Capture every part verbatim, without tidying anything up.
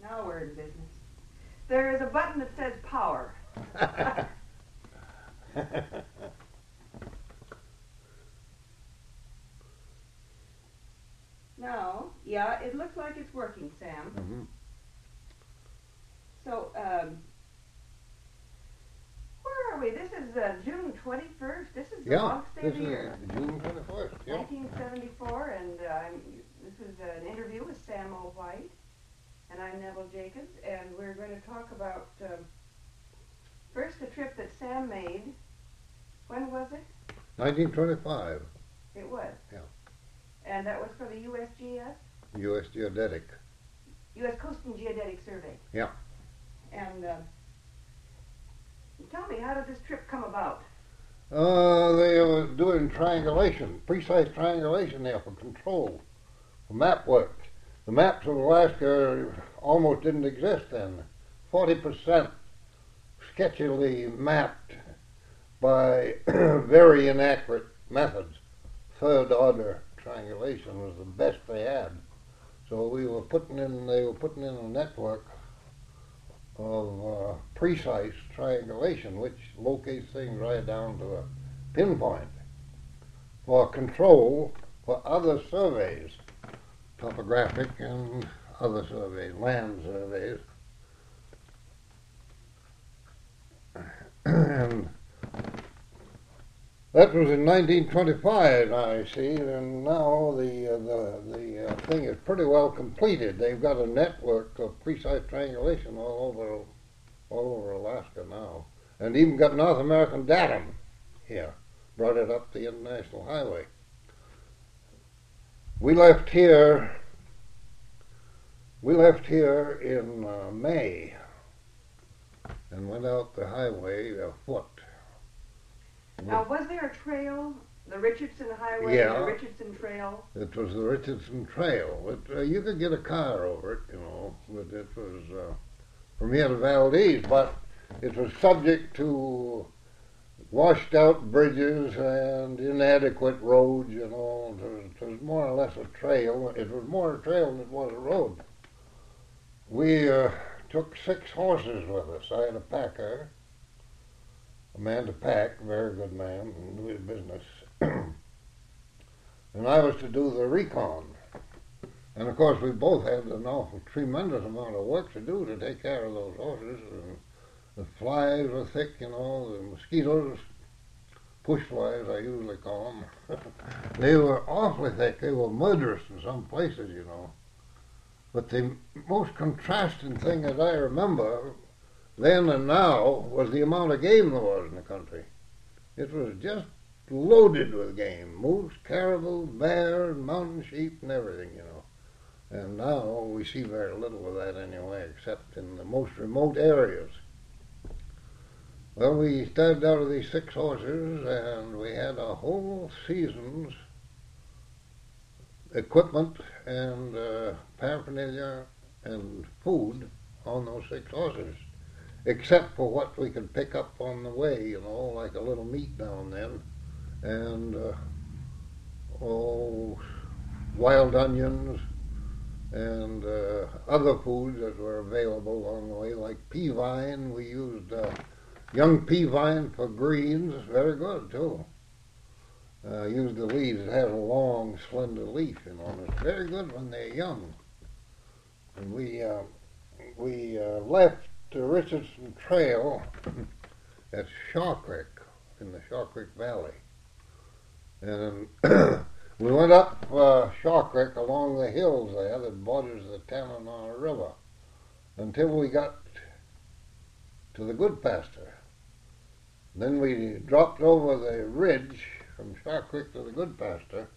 Now we're in business. There is a button that says power. Now, yeah, it looks like it's working, Sam. Mm-hmm. So, um, where are we? This is uh, June twenty-first. This is the Yeah, longest day this of the is year. June twenty-first, yeah. nineteen seventy-four, and uh, I'm, this is an interview with Sam O. White, and I'm Neville Jacobs, and we're going to talk about um, first the trip that Sam made. When was it? nineteen twenty-five, It was. Yeah. And that was for the U S G S, U S Geodetic. U S Coast and Geodetic Survey. Yeah. And uh, tell me, how did this trip come about? Uh, they were doing triangulation, precise triangulation there for control, for map work. The maps of Alaska almost didn't exist then. forty percent sketchily mapped by very inaccurate methods. Third order triangulation was the best they had. So we were putting in, they were putting in a network of uh, precise triangulation, which locates things right down to a pinpoint for control for other surveys, topographic and other surveys, land surveys. And that was in nineteen twenty-five, I see, and now the uh, the the uh, thing is pretty well completed. They've got a network of precise triangulation all over all over Alaska now, and even got North American datum here. Brought it up the International Highway. We left here. We left here in uh, May, and went out the highway afoot. Now, was there a trail, the Richardson Highway, Yeah. the Richardson Trail? It was the Richardson Trail. It, uh, you could get a car over it, you know, but it was uh, from here to Valdez, but it was subject to washed out bridges and inadequate roads, you know. It was, it was more or less a trail. It was more a trail than it was a road. We uh, took six horses with us. I had a packer. A man to pack, very good man, and knew his business. And I was to do the recon. And of course we both had an awful tremendous amount of work to do to take care of those horses. And the flies were thick, you know, the mosquitoes, push flies I usually call them. They were awfully thick. They were murderous in some places, you know. But the most contrasting thing as I remember then and now was the amount of game there was in the country. It was just loaded with game, moose, caribou, bear, and mountain sheep, and everything, you know. And now we see very little of that anyway, except in the most remote areas. Well, we started out with these six horses, and we had a whole season's equipment and uh, paraphernalia and food on those six horses, except for what we could pick up on the way, you know, like a little meat now and then, and uh, oh, wild onions and uh, other foods that were available along the way, like pea vine. We used uh, young pea vine for greens, very good too. Uh, used the leaves. It has a long, slender leaf, you know, and it's very good when they're young. And we uh, we uh, left the Richardson Trail at Shaw Creek, in the Shaw Creek Valley. And we went up uh, Shaw Creek along the hills there that borders the Tanana River until we got to the Goodpaster. Then we dropped over the ridge from Shaw Creek to the Goodpaster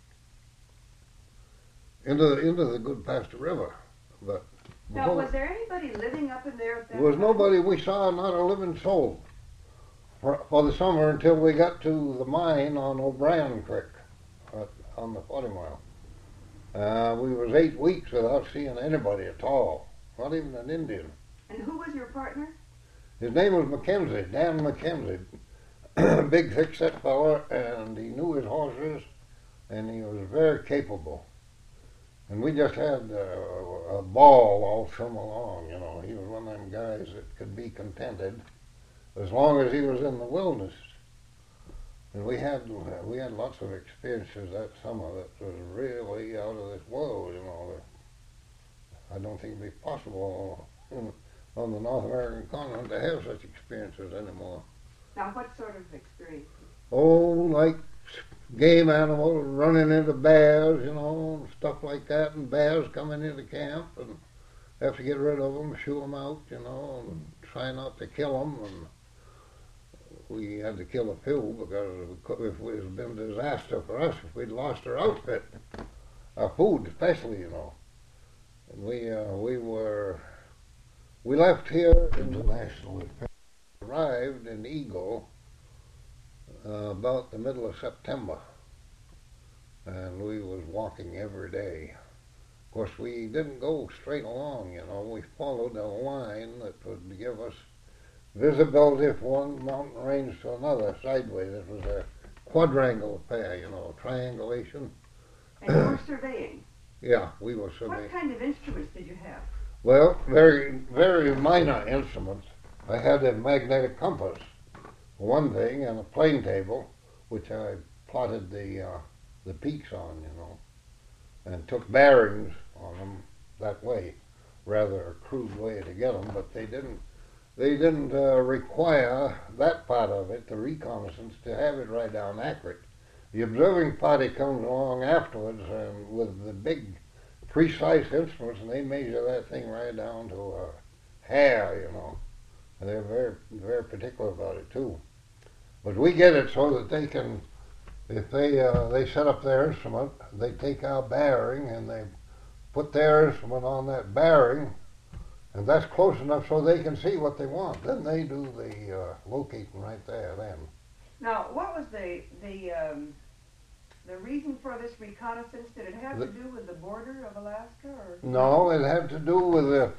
into the, into the Goodpaster River. But Now, was there anybody living up in there at that there was time? nobody. We saw not a living soul for, for the summer until we got to the mine on O'Brien Creek uh, on the forty mile. Uh, we was eight weeks without seeing anybody at all, not even an Indian. And who was your partner? His name was Mackenzie, Dan Mackenzie. Big, thick-set fella, and he knew his horses, and he was very capable. And we just had uh, a ball all summer long, you know. He was one of them guys that could be contented as long as he was in the wilderness. And we had we had lots of experiences that summer that was really out of this world, you know. I don't think it'd be possible in, on the North American continent to have such experiences anymore. Now, what sort of experience? Oh, like game animals running into bears, you know, and stuff like that, and bears coming into camp, and have to get rid of them, shoo them out, you know, and try not to kill them. And we had to kill a few because if it had been a disaster for us if we'd lost our outfit, our food especially, you know. And we uh, we were we left here internationally, arrived in Eagle uh, about the middle of September, and we was walking every day. Of course, we didn't go straight along, you know. We followed a line that would give us visibility from one mountain range to another sideways. It was a quadrangle affair, you know, triangulation. And you were surveying? Yeah, we were surveying. What kind of instruments did you have? Well, very, very minor instruments. I had a magnetic compass, one thing, and a plane table, which I plotted the uh, the peaks on, you know, and took bearings on them that way. Rather a crude way to get them, but they didn't. They didn't uh, require that part of it, the reconnaissance, to have it right down accurate. The observing party comes along afterwards and with the big, precise instruments, and they measure that thing right down to a hair, you know. And they're very, very particular about it too. But we get it so that they can, if they uh, they set up their instrument, they take our bearing and they put their instrument on that bearing. And that's close enough so they can see what they want. Then they do the uh, locating right there then. Now, what was the the um, the reason for this reconnaissance? Did it have the, to do with the border of Alaska, or? No, it had to do with the.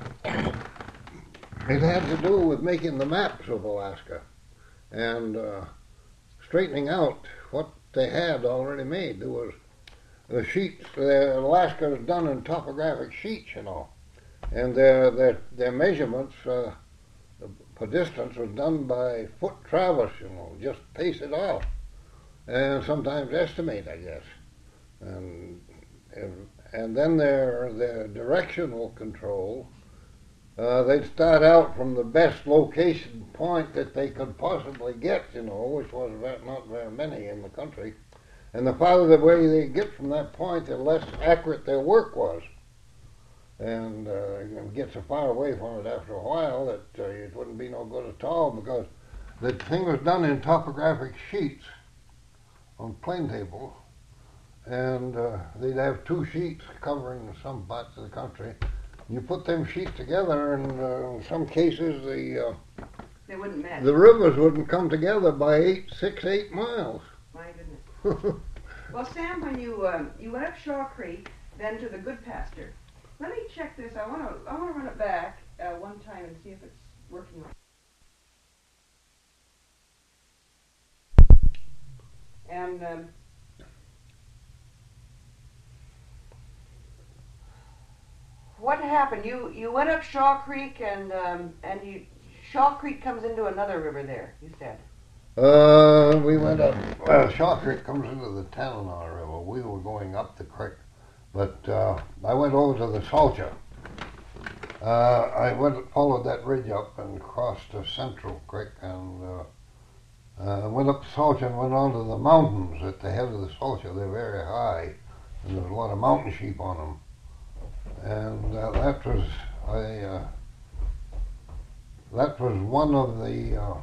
It had to do with making the maps of Alaska, and uh, straightening out what they had already made. There was the sheets. Uh, Alaska is done in topographic sheets, you know. And their their their measurements uh, for distance was done by foot traverse, you know, just pace it off, and sometimes estimate, I guess, and and, and then their their directional control. Uh, they'd start out from the best location point that they could possibly get, you know, which was very, not very many in the country, and the farther away they get from that point, the less accurate their work was. And uh, it gets so far away from it after a while that uh, it wouldn't be no good at all because the thing was done in topographic sheets on plane tables, and uh, they'd have two sheets covering some parts of the country. You put them sheets together, and uh, in some cases the uh, they wouldn't match. The rivers wouldn't come together by eight, six, eight miles. My goodness. Well, Sam, when you um, you went up Shaw Creek, then to the Good Pasture. Let me check this. I want to I want to run it back uh, one time and see if it's working right. And um, what happened? You you went up Shaw Creek, and um, and you Shaw Creek comes into another river there. You said. Uh, we went up. Well, Shaw Creek comes into the Tanana River. We were going up the creek. But uh, I went over to the Salcha. Uh, I went followed that ridge up and crossed to Central Creek and uh, uh, went up the Salcha and went on to the mountains at the head of the Salcha. They're very high, and there's a lot of mountain sheep on them. And uh, that was I. Uh, that was one of the uh,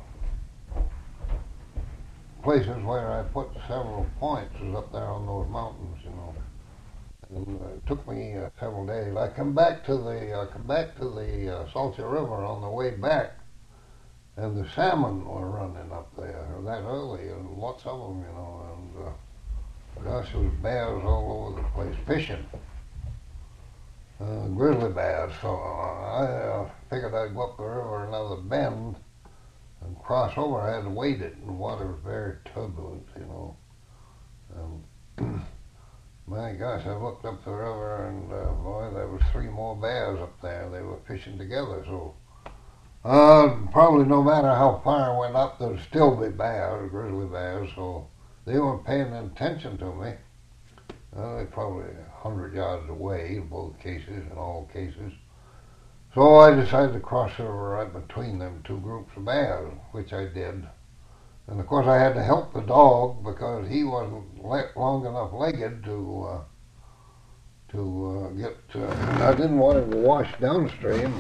places where I put several points. Was up there on those mountains, you know. And uh, it took me uh, several days. I come back to the uh, come back to the uh, Salcha River on the way back, and the salmon were running up there that early, and lots of them, you know. And uh, gosh, there was bears all over the place fishing, uh, grizzly bears. So uh, I uh, figured I'd go up the river another bend and cross over. I had to wade it, and the water was very turbulent, you know. Um, My gosh, I looked up the river and uh, boy, there was three more bears up there. They were fishing together, so uh, probably no matter how far I went up, there'd still be bears, grizzly bears. So they weren't paying attention to me. Uh, they're probably a hundred yards away in both cases, in all cases. So I decided to cross the river right between them two groups of bears, which I did. And of course I had to help the dog because he wasn't le- long enough legged to uh, to uh, get. Uh, I didn't want him to wash downstream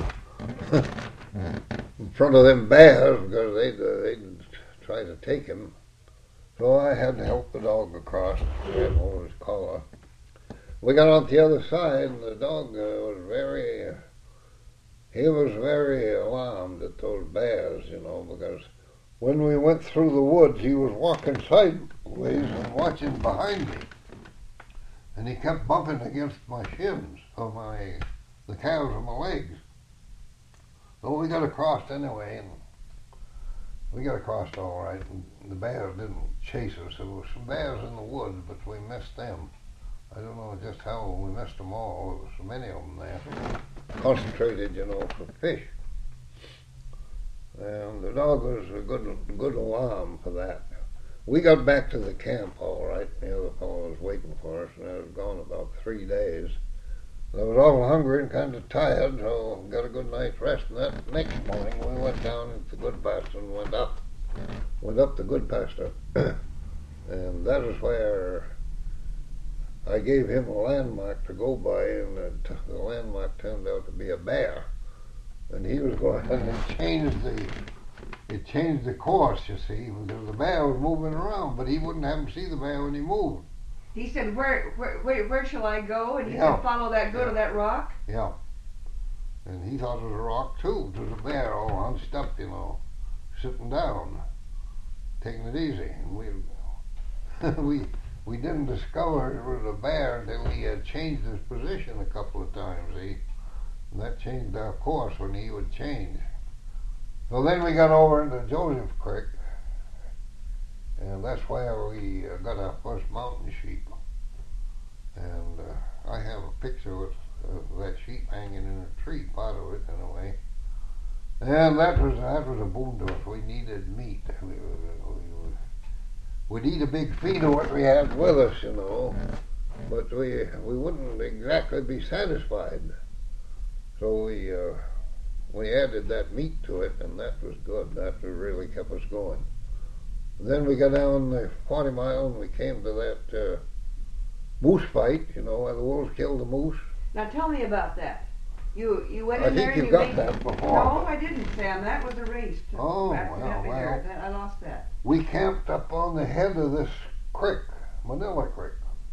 in front of them bears because they'd uh, they'd try to take him. So I had to help the dog across, grab hold of his collar. We got on the other side, and the dog uh, was very. Uh, he was very alarmed at those bears, you know, because when we went through the woods, he was walking sideways and watching behind me. And he kept bumping against my shins, or my, the calves of my legs. So we got across anyway, and we got across all right, and the bears didn't chase us. There were some bears in the woods, but we missed them. I don't know just how we missed them all. There was so many of them there. Concentrated, you know, for fish. And the dog was a good, good alarm for that. We got back to the camp all right. The other fellow was waiting for us, and I was gone about three days. I was all hungry and kind of tired, so got a good night's rest. And that next morning, we went down into the good pasture and went up, went up the good pasture, and that is where I gave him a landmark to go by, and the, the landmark turned out to be a bear. And he was going, and it changed the, it changed the course, you see, because the bear was moving around, but he wouldn't have him see the bear when he moved. He said, where, where, where, where shall I go? And he Yeah. said, follow that, go Yeah. to that rock. Yeah. And he thought it was a rock too. It was a bear all hunched up, you know, sitting down, taking it easy. And we, we, we didn't discover it was a bear until he had changed his position a couple of times. He, and that changed our course when he would change. So then we got over into Joseph Creek, and that's where we uh, got our first mountain sheep. And uh, I have a picture with uh, that sheep hanging in a tree, part of it anyway. And that was that was a boon to us. We needed meat. We, we, we, we'd eat a big feed of what we had with us, you know, but we we wouldn't exactly be satisfied. So we uh, we added that meat to it, and that was good. That really kept us going. Then we got down the forty mile, and we came to that uh, moose fight, you know, where the wolves killed the moose. Now tell me about that. You you went I in there think and you you got made... that before. No, I didn't, Sam. That was erased. Oh, Accidentally well, there. well. That- I lost that. We camped up on the head of this creek, Manila Creek,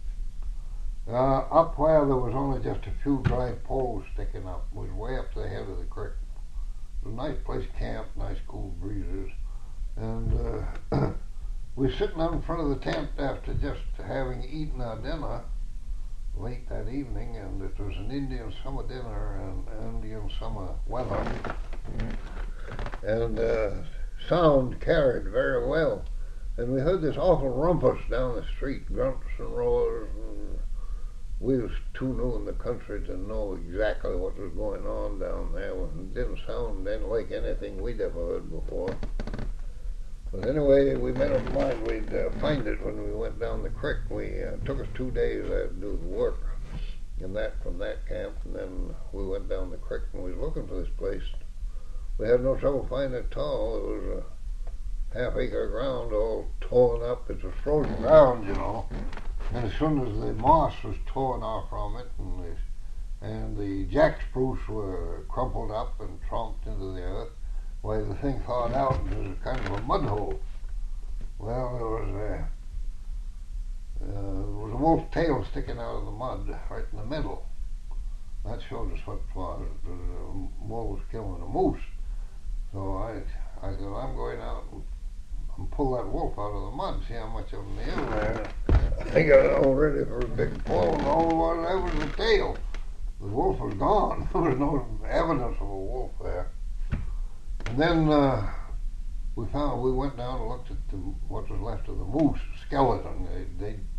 uh, up where there was only just a few dry poles sticking up. It was way up to the head of the creek. It was a nice place to camp, nice cool breezes. And uh, we were sitting out in front of the tent after just having eaten our dinner late that evening, and it was an Indian summer dinner and Indian summer weather. And uh, sound carried very well. And we heard this awful rumpus down the street, grunts and roars. And we was too new in the country to know exactly what was going on down there. It didn't sound then like anything we'd ever heard before. But anyway, we made up mind we'd uh, find it when we went down the creek. We uh, took us two days there to do the work, and that from that camp, and then we went down the creek and we was looking for this place. We had no trouble finding it at all. It was a half acre of ground all torn up. It was frozen ground, you know. And as soon as the moss was torn off from it, and the, and the jack spruce were crumpled up and trumped into the earth, why the thing thawed out and it was kind of a mud hole. Well, there was a, uh, there was a wolf's tail sticking out of the mud right in the middle. That showed us what it was. It was a wolf was killing a moose. So I, I said, I'm going out and, and pull that wolf out of the mud, see how much of him there is there. I got it all ready for a big pull, and all it was, there was the tail. The wolf was gone. There was no evidence of a wolf there. And then uh, we found we went down and looked at the, what was left of the moose skeleton. They they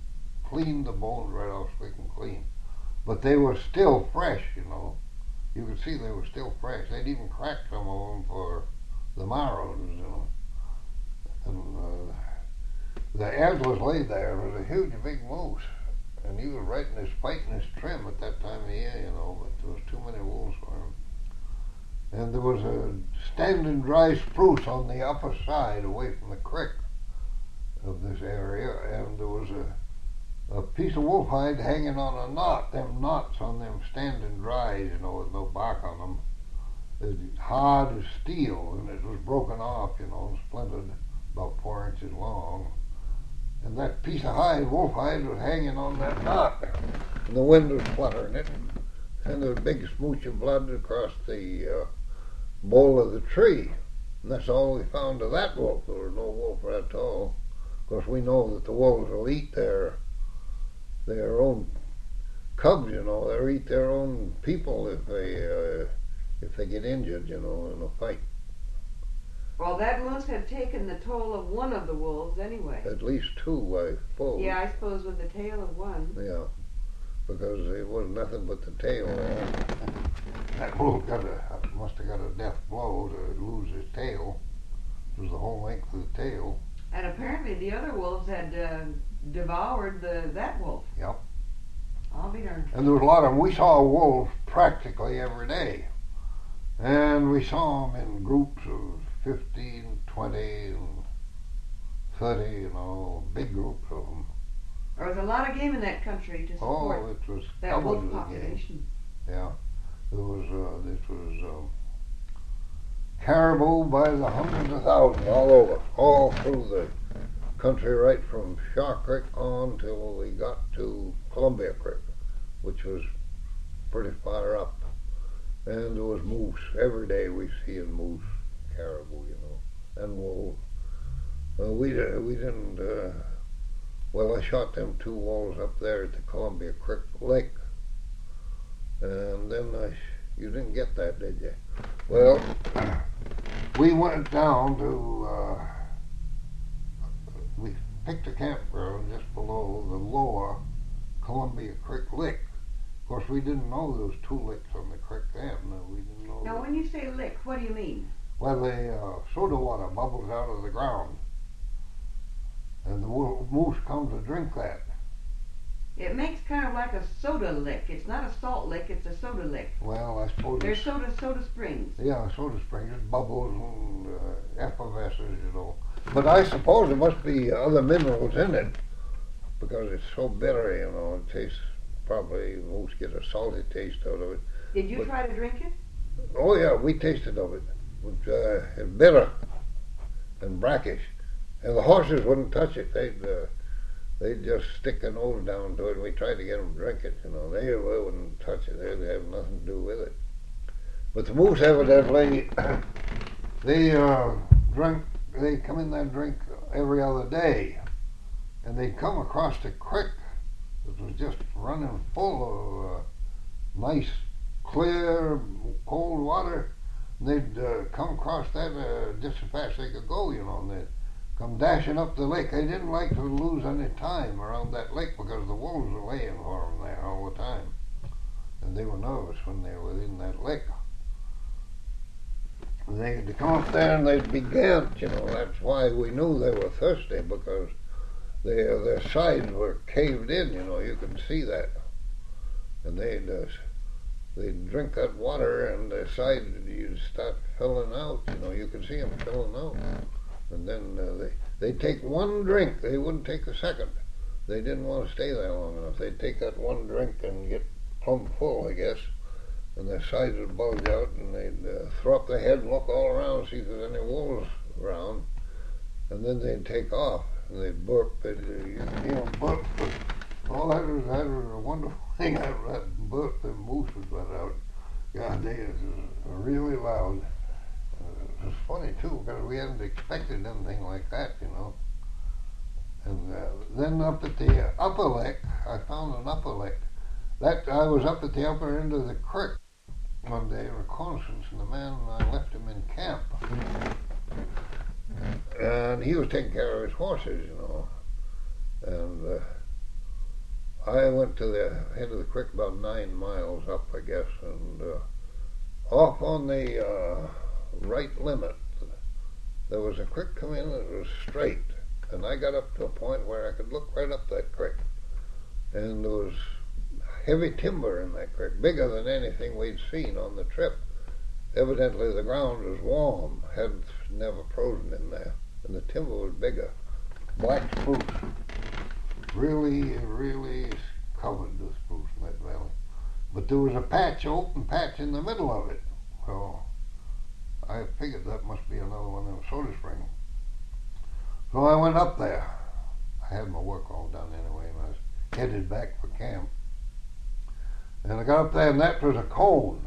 cleaned the bones right off so we can clean. But they were still fresh, you know. You could see they were still fresh. They'd even cracked some of them for the marrows, you know. And uh, the edge was laid there. It was a huge, big moose. And he was right in his fight and his trim at that time of year, you know, but there was too many wolves for him. And there was a standing dry spruce on the upper side away from the creek of this area, and there was a, a piece of wolf hide hanging on a knot, them knots on them standing dries, you know, with no bark on them. It's hard as steel, and it was broken off, you know, and splintered, about four inches long. And that piece of hide, wolf hide, was hanging on that knot, and the wind was fluttering it, and there was a big smooch of blood across the uh, bole of the tree. And that's all we found of that wolf. There was no wolf at all. Of course, we know that the wolves will eat their their own cubs, you know. They'll eat their own people if they uh, if they get injured, you know, in a fight. Well, that moose had taken the toll of one of the wolves anyway. At least two, I suppose. Yeah, I suppose with the tail of one. Yeah, because it was nothing but the tail. That wolf got a, must have got a death blow to lose his tail. It was the whole length of the tail. And apparently the other wolves had uh, devoured the that wolf. Yep. I'll be darned. And there was a lot of them. We saw wolves practically every day. And we saw them in groups of fifteen, twenty, and thirty, you know, big groups of them. There was a lot of game in that country to support Oh, it was that wolf covered with population. game. Yeah. There was, uh, this was um, caribou by the hundreds of thousands all over, all through the country, right from Shaw Creek on till we got to Columbia Creek, which was pretty far up. And there was moose. Every day we see a moose, caribou, you know, and wolves. Uh, we, uh, we didn't, uh, well, I shot them two wolves up there at the Columbia Creek Lake. And then I, you didn't get that, did you? Well, we went down to, uh, we picked a campground just below the lower Columbia Creek Lick. Of course, we didn't know there was two licks on the creek then. We didn't know. Now, when you say lick, what do you mean? Well, the uh, soda water bubbles out of the ground, and the moose comes to drink that. It makes kind of like a soda lick. It's not a salt lick, it's a soda lick. Well, I suppose There's soda, soda springs. Yeah, soda springs. It bubbles and uh, effervesces, you know. But I suppose there must be other minerals in it, because it's so bitter, you know. It tastes, probably moose get a salty taste out of it. Did you but, try to drink it? Oh yeah, we tasted of it. But, uh, it's bitter and brackish. And the horses wouldn't touch it. They'd uh, they'd just stick their nose down to it, and we tried to get them to drink it, you know. They, they wouldn't touch it. They'd have nothing to do with it. But the moose evidently, they uh, drink, they come in there and drink every other day. And they'd come across the creek that was just running full of uh, nice, clear, cold water. And they'd uh, come across that uh, just as fast as they could go, you know, and they'd come dashing up the lake. They didn't like to lose any time around that lake because the wolves were laying for them there all the time. And they were nervous when they were within that lake. And they'd come up there and they'd be gamped, you know. That's why we knew they were thirsty, because their their sides were caved in, you know. You could see that. And they'd uh, they'd drink that water, and their sides you'd start filling out, you know. You could see them filling out. And then uh, they they'd take one drink. They wouldn't take a second. They didn't want to stay there long enough. They'd take that one drink and get plumb full, I guess. And their sides would bulge out, and they'd uh, throw up their head and look all around, see if there's any wolves around. And then they'd take off, and they'd burp. They'd, uh, you know, burp. Oh, that was, that was a wonderful thing, that, that burp the moose would let out. God, they was really loud. Uh, it was funny, too, because we hadn't expected anything like that, you know. And uh, then up at the upper lick, I found an upper lick. That, I was up at the upper end of the creek one day, reconnaissance, and the man, I left him in camp. And he was taking care of his horses, you know. And uh, I went to the head of the creek about nine miles up, I guess, and uh, off on the uh, right limit, there was a creek coming in that was straight, and I got up to a point where I could look right up that creek, and there was heavy timber in that creek, bigger than anything we'd seen on the trip. Evidently the ground was warm, hadn't never frozen in there, and the timber was bigger. Black spruce, really, really covered the spruce in that valley. But there was a patch, open patch in the middle of it. So I figured that must be another one of them soda springs. So I went up there. I had my work all done anyway, and I was headed back for camp. And I got up there, and that was a cone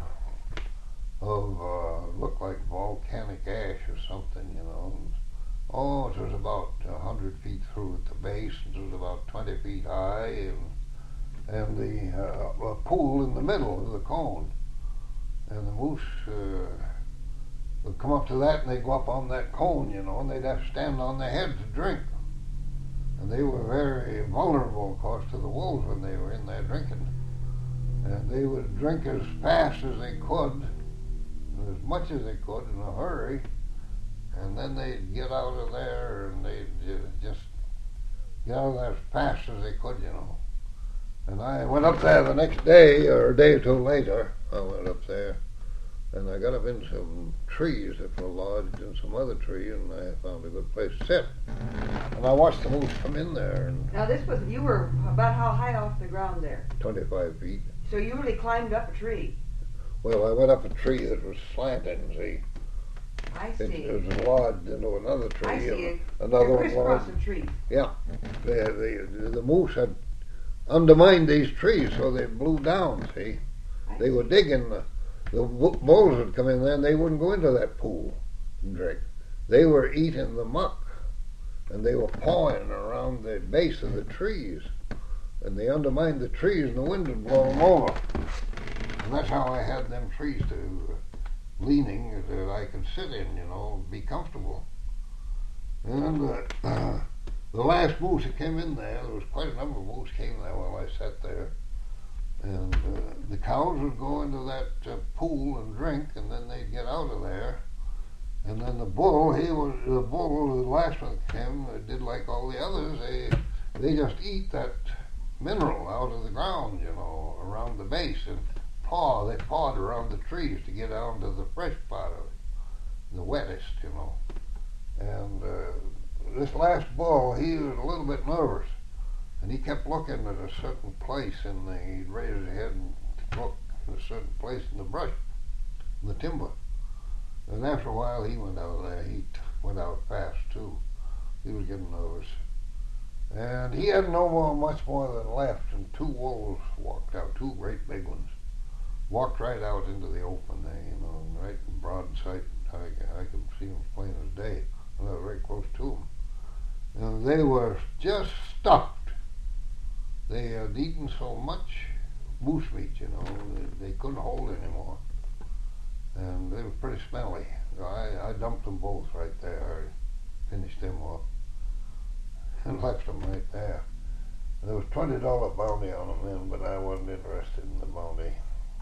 of, uh, looked like volcanic ash or something, you know. And, oh, it was about a hundred feet through at the base, and it was about twenty feet high, and and the uh, a pool in the middle of the cone. And the moose uh, would come up to that, and they'd go up on that cone, you know, and they'd have to stand on their head to drink. And they were very vulnerable, of course, to the wolves when they were in there drinking. And they would drink as fast as they could, and as much as they could in a hurry, and then they'd get out of there, and they'd just get out of there as fast as they could, you know. And I went up there the next day, or a day or two later, I went up there, and I got up in some trees that were lodged in some other tree, and I found a good place to sit. And I watched the moose come in there, and Now this was, you were about how high off the ground there? twenty-five feet. So you really climbed up a tree? Well, I went up a tree that was slanting, see. I It, see. it was lodged into another tree. I see and it. Another You're one crisscross lodged. of trees. Yeah. The, the, the moose had undermined these trees, so they blew down, see. I They were digging, the, the bulls would come in there, and they wouldn't go into that pool and drink. They were eating the muck, and they were pawing around the base of the trees, and they undermined the trees, and the wind would blow them over. And that's how I had them trees to leaning that I could sit in, you know, be comfortable. And uh, uh, the last moose that came in there, there was quite a number of moose came there while I sat there. And uh, the cows would go into that uh, pool and drink, and then they'd get out of there. And then the bull, he was the bull, the last one that came, uh, did like all the others. They they just eat that mineral out of the ground, you know, around the base, and paw. They pawed around the trees to get down to the fresh part of it, the wettest, you know. And uh, this last bull, he was a little bit nervous. And he kept looking at a certain place, and he'd raise his head and look at a certain place in the brush, in the timber. And after a while, he went out of there. He t- went out fast, too. He was getting nervous. And he had no more, much more than left, and two wolves walked out, two great big ones. Walked right out into the open there, you know, right in broad sight. I, I could see them as plain as day, and I was very close to them. And they were just stuffed. They had eaten so much moose meat, you know, they, they couldn't hold anymore. And they were pretty smelly. So I, I dumped them both right there. I finished them off and left them right there. And there was twenty dollar bounty on them then, but I wasn't interested in the bounty.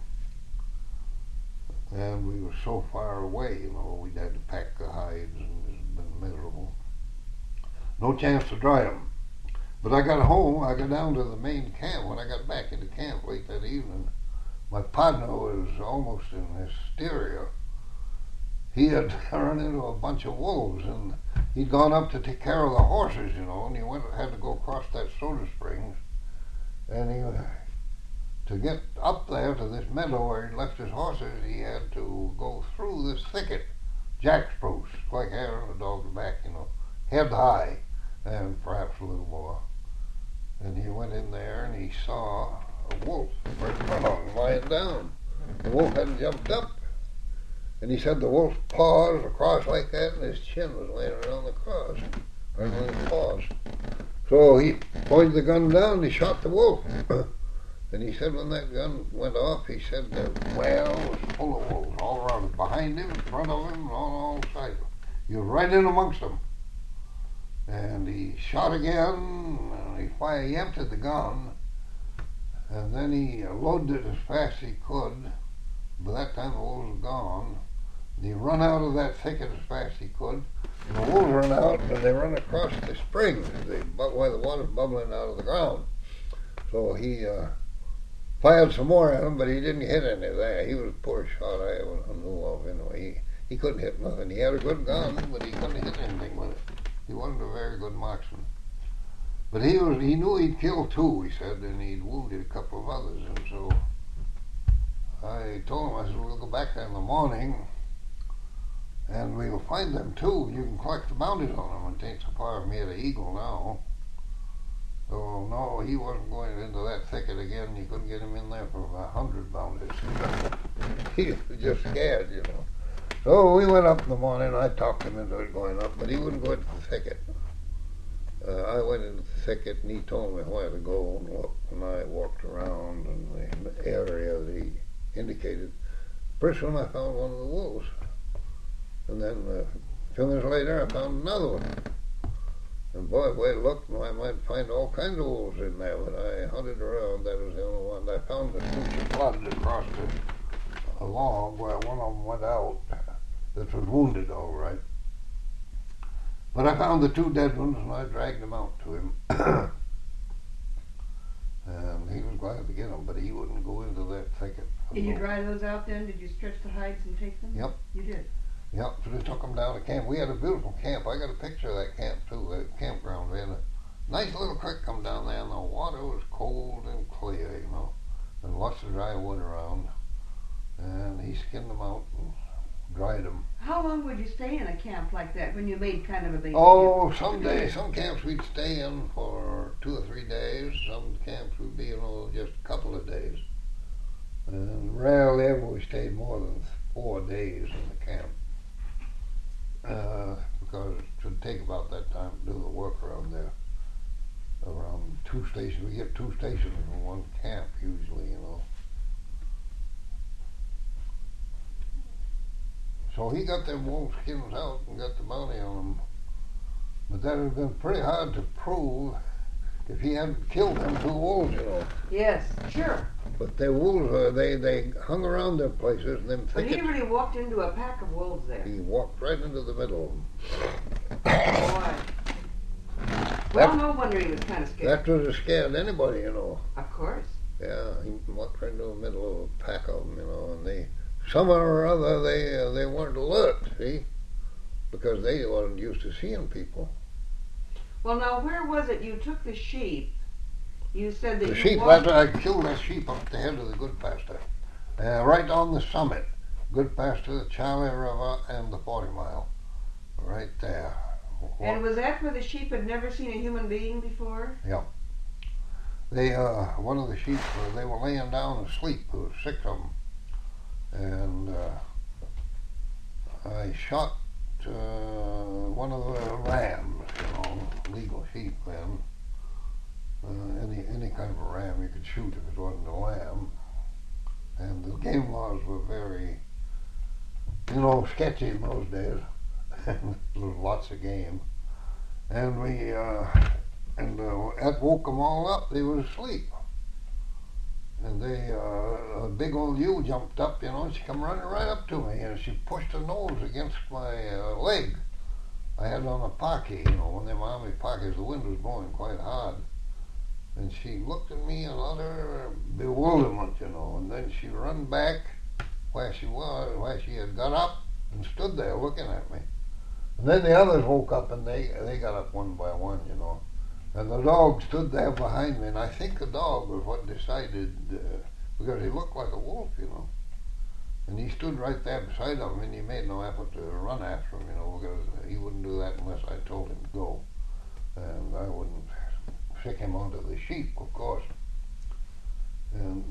And we were so far away, you know, we'd had to pack the hides, and it's been miserable. No chance to dry them. But I got home, I got down to the main camp. When I got back into camp late that evening, my partner was almost in hysteria. He had run into a bunch of wolves, and he'd gone up to take care of the horses, you know, and he went had to go across that Soda Springs. And he, to get up there to this meadow where he'd left his horses, he had to go through this thicket, jack spruce, like hair on a dog's back, you know, head high, and perhaps a little more. And he went in there and he saw a wolf right in front of him lying down. The wolf hadn't jumped up. And he said the wolf's paws were crossed like that, and his chin was laying around the cross, right on his paws. So he pointed the gun down and he shot the wolf. And he said when that gun went off, he said the well was full of wolves all around him, behind him, in front of him, and on all sides. He was right in amongst them. And he shot again, and he fired, he emptied the gun, And then he loaded it as fast as he could. By that time the wolves were gone. And he run out of that thicket as fast as he could. And the wolves run out and they run across the spring, the, where the water's bubbling out of the ground. So he uh, fired some more at him, but he didn't hit any there. He was a poor shot I ever knew of anyway. He, he couldn't hit nothing. He had a good gun, but he couldn't hit anything with it. He wasn't a very good marksman. But he was he knew he'd killed two, he said, and he'd wounded a couple of others. And so I told him, I said, we'll go back there in the morning and we'll find them too. You can collect the bounties on them. It ain't so far from here to Eagle now. So no, he wasn't going into that thicket again. You couldn't get him in there for a hundred bounties. He was just scared, you know. So we went up in the morning. I talked him into it going up, but he wouldn't go into the thicket. Uh, I went into the thicket and he told me where to go and look, and I walked around in the area that he indicated. Pretty soon I found one of the wolves, and then uh, a few minutes later I found another one. And boy, the way it looked, I might find all kinds of wolves in there, but I hunted around. That was the only one. I found the two she flooded across the, a log where one of them went out that was wounded all right. But I found the two dead ones and I dragged them out to him. And he was glad to get them, but he wouldn't go into that thicket. Did you dry those out then? Did you stretch the hides and take them? Yep. You did? Yep, so they took them down to camp. We had a beautiful camp. I got a picture of that camp too, that campground. We had a nice little creek come down there and the water was cold and clear, you know, and lots of dry wood around. And he skinned them out and dried them. How long would you stay in a camp like that when you made kind of a basic Oh, camp? some days, some camps we'd stay in for two or three days. Some camps would be, you know, just a couple of days. And rarely ever we stayed more than four days in the camp. Uh, because it would take about that time to do the work around there. Around two stations, we get two stations in one camp usually, you know. So he got them wolf skins out and got the bounty on them. But that would have been pretty hard to prove if he hadn't killed them two wolves, you know. Yes, sure. But the wolves, uh, they, they hung around their places and them But thickets. he really walked into a pack of wolves there. He walked right into the middle of them. Boy. Well, no wonder he was kind of scared. That would have scared anybody, you know. Of course. Yeah, he walked right into the middle of a pack of them, you know, and they, somehow or other, they uh, they weren't alert, see, because they weren't used to seeing people. Well, now, where was it you took the sheep? You said that The you sheep, walked... that, I killed that sheep up the head of the good pasture, uh, right on the summit. Good pasture, the Charlie River, and the forty mile, right there. And was that where the sheep had never seen a human being before? Yeah. They, uh, one of the sheep, uh, they were laying down asleep. There was six of them, and uh, I shot uh, one of the rams, you know, legal sheep then. Uh, any any kind of a ram you could shoot if it wasn't a lamb. And the game laws were very, you know, sketchy in those days. There was lots of game. And we, uh, and uh, that woke them all up. They were asleep. And they, uh, a big old ewe jumped up, you know, and she come running right up to me, and she pushed her nose against my uh, leg. I had on a pocket, you know, one of them army pockets. The wind was blowing quite hard. And she looked at me in utter bewilderment, you know, and then she run back where she was, where she had got up and stood there looking at me. And then the others woke up and they they got up one by one, you know. And the dog stood there behind me, and I think the dog was what decided, uh, because he looked like a wolf, you know. And he stood right there beside him, and he made no effort to run after him, you know, because he wouldn't do that unless I told him to go. And I wouldn't stick him onto the sheep, of course. And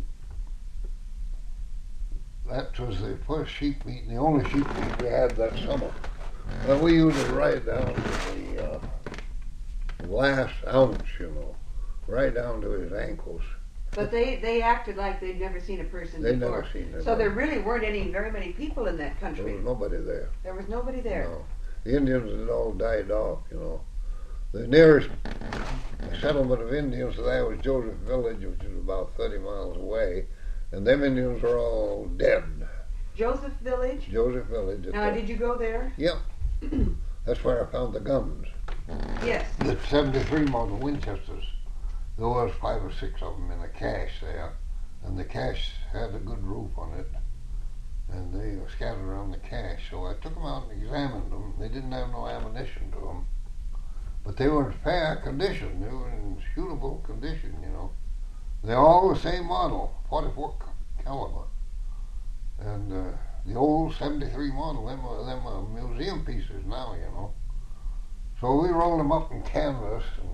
that was the first sheep meat, and the only sheep meat we had that summer. Well, we used to ride down to the uh, last ounce, you know, right down to his ankles. But they, they acted like they'd never seen a person They'd before. never seen anybody. So there really weren't any very many people in that country. There was nobody there. There was nobody there. No. The Indians had all died off, you know. The nearest settlement of Indians to that was Joseph Village, which is about thirty miles away, and them Indians are all dead. Joseph Village? Joseph Village. Now, did you go there? Yep. That's where I found the guns. Yes. The seventy-three model Winchesters. There was five or six of them in a cache there, and the cache had a good roof on it, and they were scattered around the cache. So I took them out and examined them. They didn't have no ammunition to them, but they were in fair condition. They were in shootable condition, you know. They're all the same model, forty-four caliber, and uh, the old seventy-three model. Them are them are museum pieces now, you know. So we rolled them up in canvas and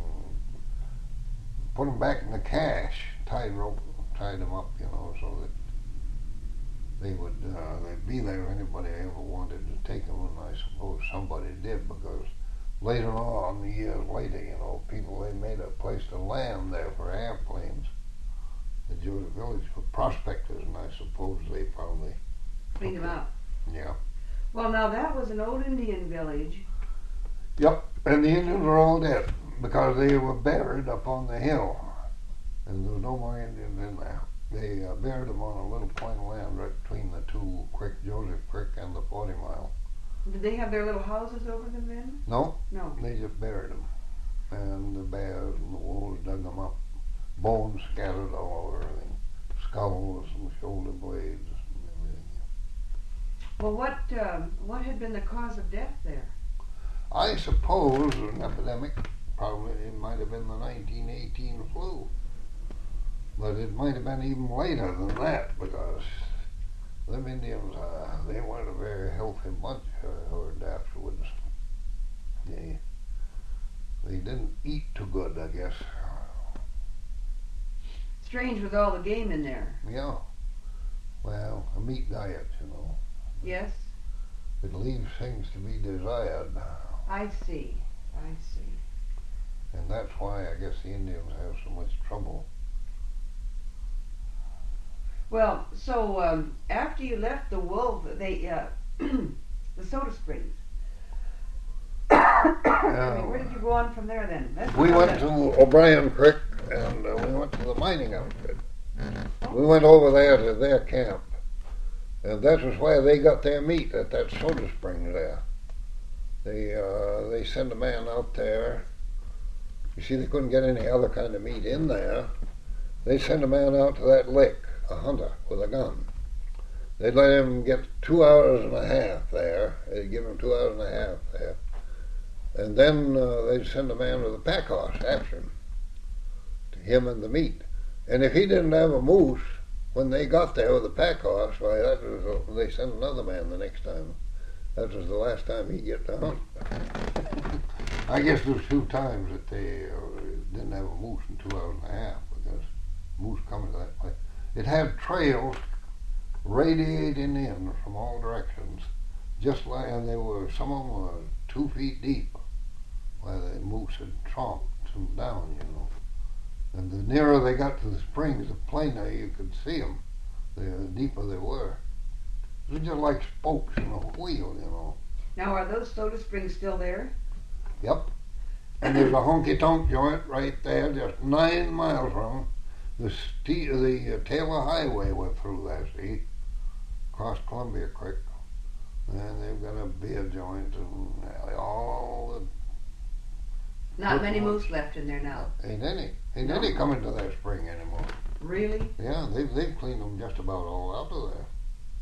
put them back in the cache, tied rope, tied them up, you know, so that they would uh, they'd be there if anybody ever wanted to take them, and I suppose somebody did, because later on, years later, you know, people, they made a place to land there for airplanes at Joseph Village for prospectors, and I suppose they probably Clean them out. Yeah. Well, now that was an old Indian village. Yep, and the Indians were all dead because they were buried up on the hill, and there was no more Indians in there. They uh, buried them on a little point of land right between the two creek, Joseph Creek and the forty mile. Did they have their little houses over them then? No, No. they just buried them, and the bears and the wolves dug them up, bones scattered all over everything, skulls and shoulder blades and everything. Well, what um, what had been the cause of death there? I suppose an epidemic. Probably it might have been the nineteen eighteen flu, but it might have been even later than that, because them Indians, uh, they weren't a very healthy bunch. I heard afterwards. They they didn't eat too good, I guess. Strange with all the game in there. Yeah. Well, a meat diet, you know. Yes. It leaves things to be desired. I see. I see. And that's why I guess the Indians have so much trouble. Well, so um, after you left the Wolf, they uh, the Soda Springs. I mean, where did you go on from there then? That's We went to O'Brien Creek, and uh, we went to the mining outfit. We went over there to their camp, and that was where they got their meat, at that Soda Springs there. They uh, they sent a man out there. You see, they couldn't get any other kind of meat in there. They sent a man out to that lick, a hunter with a gun. They'd let him get two hours and a half there. They'd give him two hours and a half there. And then uh, they'd send a man with a pack horse after him, to him and the meat. And if he didn't have a moose, when they got there with a pack horse, why, that was, uh, they sent another man the next time. That was the last time he'd get to hunt. I guess there was two times that they uh, didn't have a moose in two hours and a half, because moose coming to that place. It had trails radiating in from all directions, just like, and they were, some of them were two feet deep, where the moose had tromped them down, you know. And the nearer they got to the springs, the plainer you could see them, the deeper they were. It was just like spokes in a wheel, you know. Now, are those Soda Springs still there? Yep. And there's a honky-tonk joint right there, just nine miles from the st- the uh, Taylor Highway went through there, see, across Columbia Creek. And they've got a beer joint and uh, all the... Not many moose left in there now. Ain't any. Ain't No. any coming to that spring anymore. Really? Yeah, they've, they've cleaned them just about all out of there.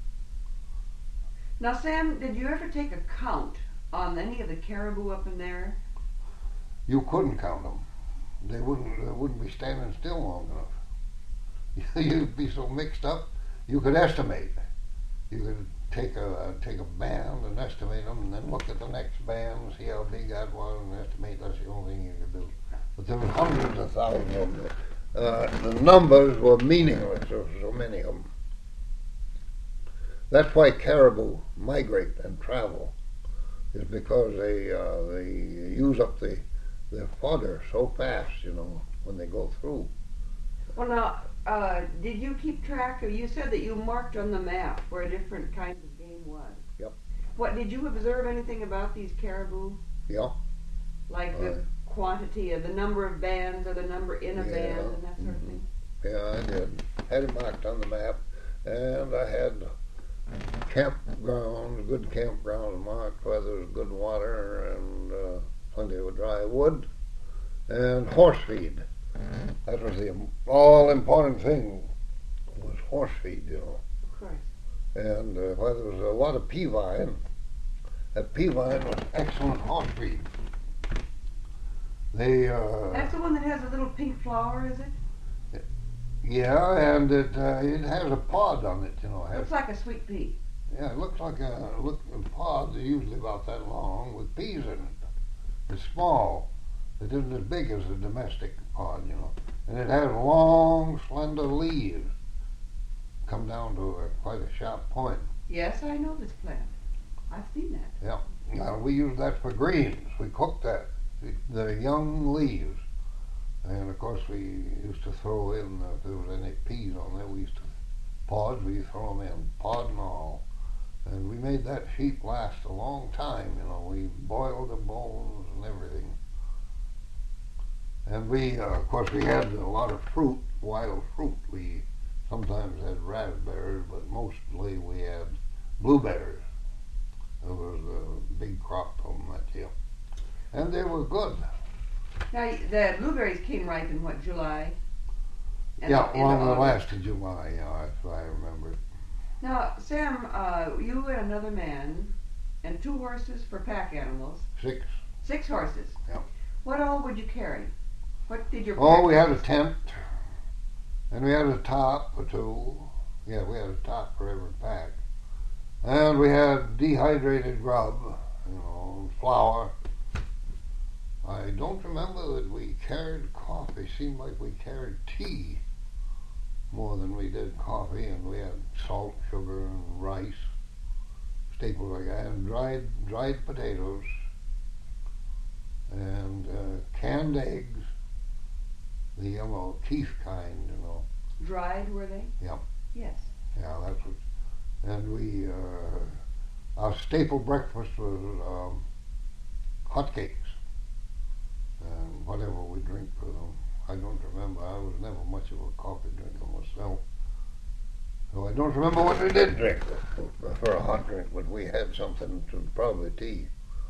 Now, Sam, did you ever take a count on any of the caribou up in there? You couldn't count them. They wouldn't, they wouldn't be standing still long enough. You'd be so mixed up, you could estimate. You could take a take a band and estimate them, and then look at the next band and see how big that was and estimate. That's the only thing you could do. But there were hundreds of thousands of them. Uh, the numbers were meaningless. There were so many of them. That's why caribou migrate and travel, is because they uh, they use up the their fodder so fast, you know, when they go through. Well, now, uh, did you keep track of, you said that you marked on the map where different kinds of game was. Yep. What, did you observe anything about these caribou? Yeah. Like the Uh, quantity of the number of bands or the number in a Yeah. band and that sort of Mhm. thing? Yeah, I did. Had it marked on the map, and I had campgrounds, good campgrounds marked where there was good water and uh, plenty of dry wood, and horse feed. That was the all important thing, was horse feed, you know. Of course. And uh, where there was a lot of pea vine, that pea vine was excellent horse feed. They uh, That's the one that has a little pink flower, is it? yeah, and it uh, it has a pod on it, you know. It has, Looks like a sweet pea. yeah, it looks like a look. A pod are usually about that long with peas in it. It's small. It isn't as big as a domestic pod, you know. And it has long, slender leaves. Come down to a, quite a sharp point. Yes, I know this plant. I've seen that. Yeah. Now we use that for greens. We cook that, the, the young leaves, and of course we used to throw in uh, if there was any peas on there. We used to pods. We throw them in, pod and all, and we made that sheep last a long time. You know, we boiled the bones and everything. And we, uh, of course, we had a lot of fruit, wild fruit. We sometimes had raspberries, but mostly we had blueberries. There was a big crop of them that year. And they were good. Now, the blueberries came ripe in what, July? And yeah, in one of the August. last of July, yeah, that's what I remember. Now, Sam, uh, you and another man, and two horses for pack animals. Six. Six horses. Yeah. What all would you carry? What did your Oh, pack we had a consist of? tent, and we had a top or two. Yeah, we had a top for every pack. And we had dehydrated grub, you know, flour. I don't remember that we carried coffee. Seemed like we carried tea more than we did coffee, and we had salt, sugar, and rice, staples like that, and dried dried potatoes, and uh, canned eggs, the yellow Keith kind, you know. Dried, were they? Yeah. Yes. Yeah, that's what. And we, uh, our staple breakfast was um, hotcakes and whatever we drink with them. I don't remember. I was never much of a coffee drinker myself. So I don't remember what we did drink for a hot drink, but we had something, to, probably tea.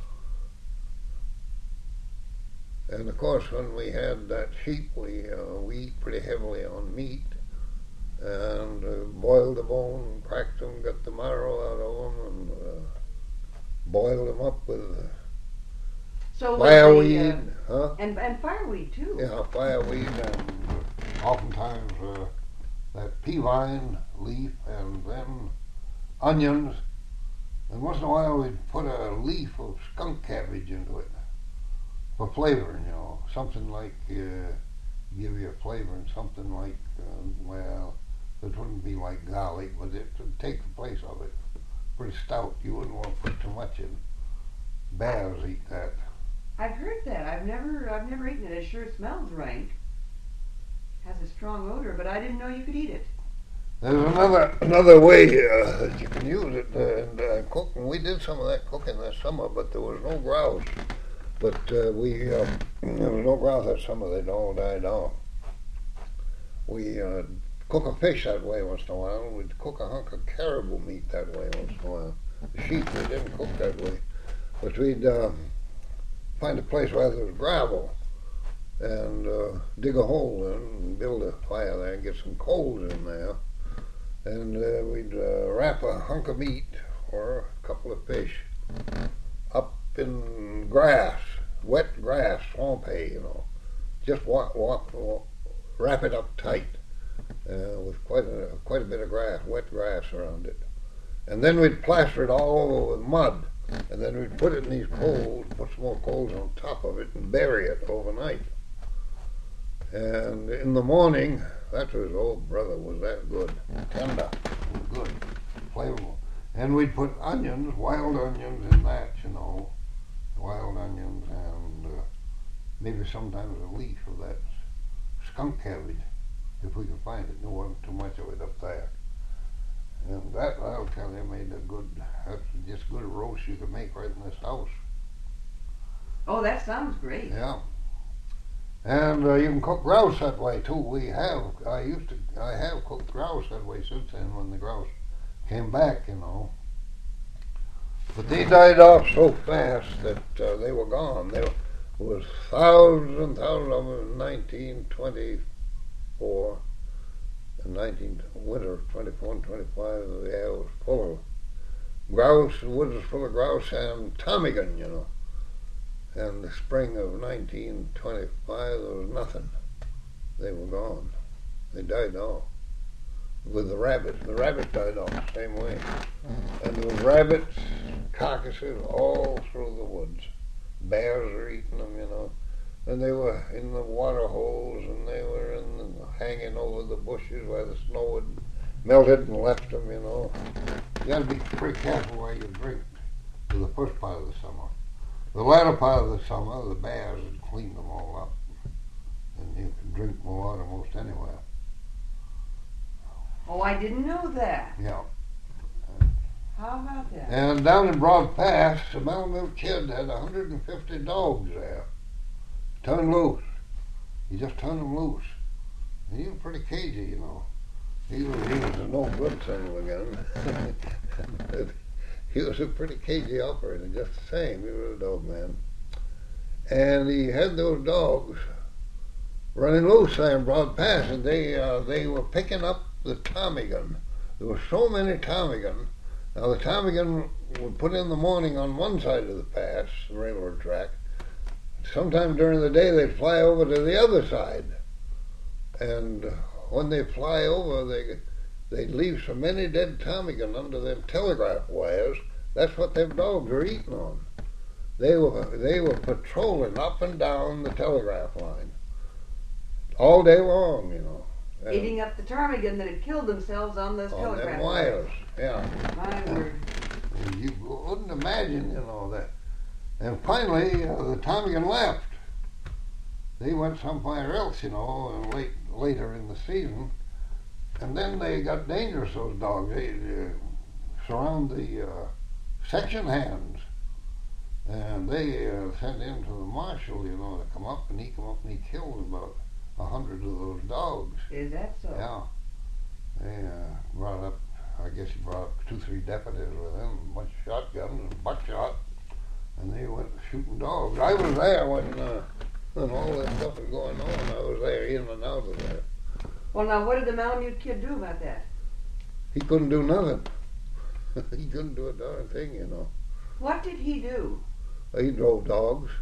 And of course, when we had that sheep, we uh, we eat pretty heavily on meat, and uh, boiled the bone, cracked them, got the marrow out of them, and uh, boiled them up with So was fireweed, the, uh, huh? and and fireweed too. Yeah, fireweed, and uh, oftentimes uh, that pea vine leaf, and then onions, and once in a while we'd put a leaf of skunk cabbage into it for flavoring, you know, something like uh, give you a flavor, and something like uh, well, it wouldn't be like garlic, but it would take the place of it. Pretty stout. You wouldn't want to put too much in. Bears eat that. I've heard that. I've never I've never eaten it. It sure smells rank. Has a strong odor, but I didn't know you could eat it. There's another another way uh, that you can use it uh, and uh, cook. And we did some of that cooking this summer, but there was no grouse. But uh, we um, there was no grouse that summer. They'd all died off. We uh, cook a fish that way once in a while. We'd cook a hunk of caribou meat that way once in a while. The sheep we didn't cook that way, but we'd um, find a place where there was gravel and uh, dig a hole in and build a fire there and get some coals in there. And uh, we'd uh, wrap a hunk of meat or a couple of fish up in grass, wet grass, swamp hay, you know. Just walk, walk, walk wrap it up tight uh, with quite a quite a bit of grass, wet grass around it. And then we'd plaster it all over with mud. And then we'd put it in these coals, put some more coals on top of it, and bury it overnight. And in the morning, that was, oh brother, was that good. Tender, good, flavorful. And we'd put onions, wild onions in that, you know, wild onions, and uh, maybe sometimes a leaf of that skunk cabbage, if we could find it. There wasn't too much of it up there. And that, I'll tell you, made a good, that's just good roast you could make right in this house. Oh, that sounds great. Yeah. And uh, you can cook grouse that way too. We have. I used to. I have cooked grouse that way since then when the grouse came back, you know. But they died off so fast that uh, they were gone. There was thousands and thousands of them in nineteen twenty-four. In nineteen winter twenty-four and twenty-five, yeah, it was full of grouse. The woods was full of grouse and ptarmigan, you know. And the spring of nineteen twenty-five, there was nothing. They were gone. They died off. With the rabbits. The rabbits died off the same way. And there was rabbits, carcasses all through the woods. Bears were eating them, you know. And they were in the water holes, and they were in the, hanging over the bushes where the snow had melted and left them, you know. You got to be pretty careful where you drink for the first part of the summer. The latter part of the summer, the bears had cleaned them all up, and you can drink water most anywhere. Oh, I didn't know that. Yeah. How about that? And down in Broad Pass, the Malamute Kid had one hundred fifty dogs there, turned loose. He just turned them loose. And he was pretty cagey, you know. He was, he was a no good son of a gun. He was a pretty cagey operator, just the same. He was a dog man. And he had those dogs running loose there in Broad Pass, and they uh, they were picking up the ptarmigan. There were so many ptarmigan. Now the ptarmigan would put in the morning on one side of the pass, the railroad track. Sometime during the day they'd fly over to the other side. And when they fly over, they they'd leave so many dead ptarmigan under them telegraph wires. That's what them dogs were eating on. They were they were patrolling up and down the telegraph line all day long, you know. And Eating up the ptarmigan that had killed themselves on those on telegraph them wires, yeah. My word. You wouldn't imagine, you know, that. And finally, uh, the ptarmigan left. They went somewhere else, you know, and late later in the season. And then they got dangerous, those dogs. They uh, surround the uh, section hands. And they uh, sent in to the marshal, you know, to come up, and he come up and he killed about a hundred of those dogs. Is that so? Yeah. They uh, brought up, I guess he brought up two, three deputies with him, a bunch of shotguns and buckshot, and they went shooting dogs. I was there when, uh, when all this stuff was going on. I was there in and out of there. Well, now, what did the Malamute Kid do about that? He couldn't do nothing. He couldn't do a darn thing, you know. What did he do? He drove dogs,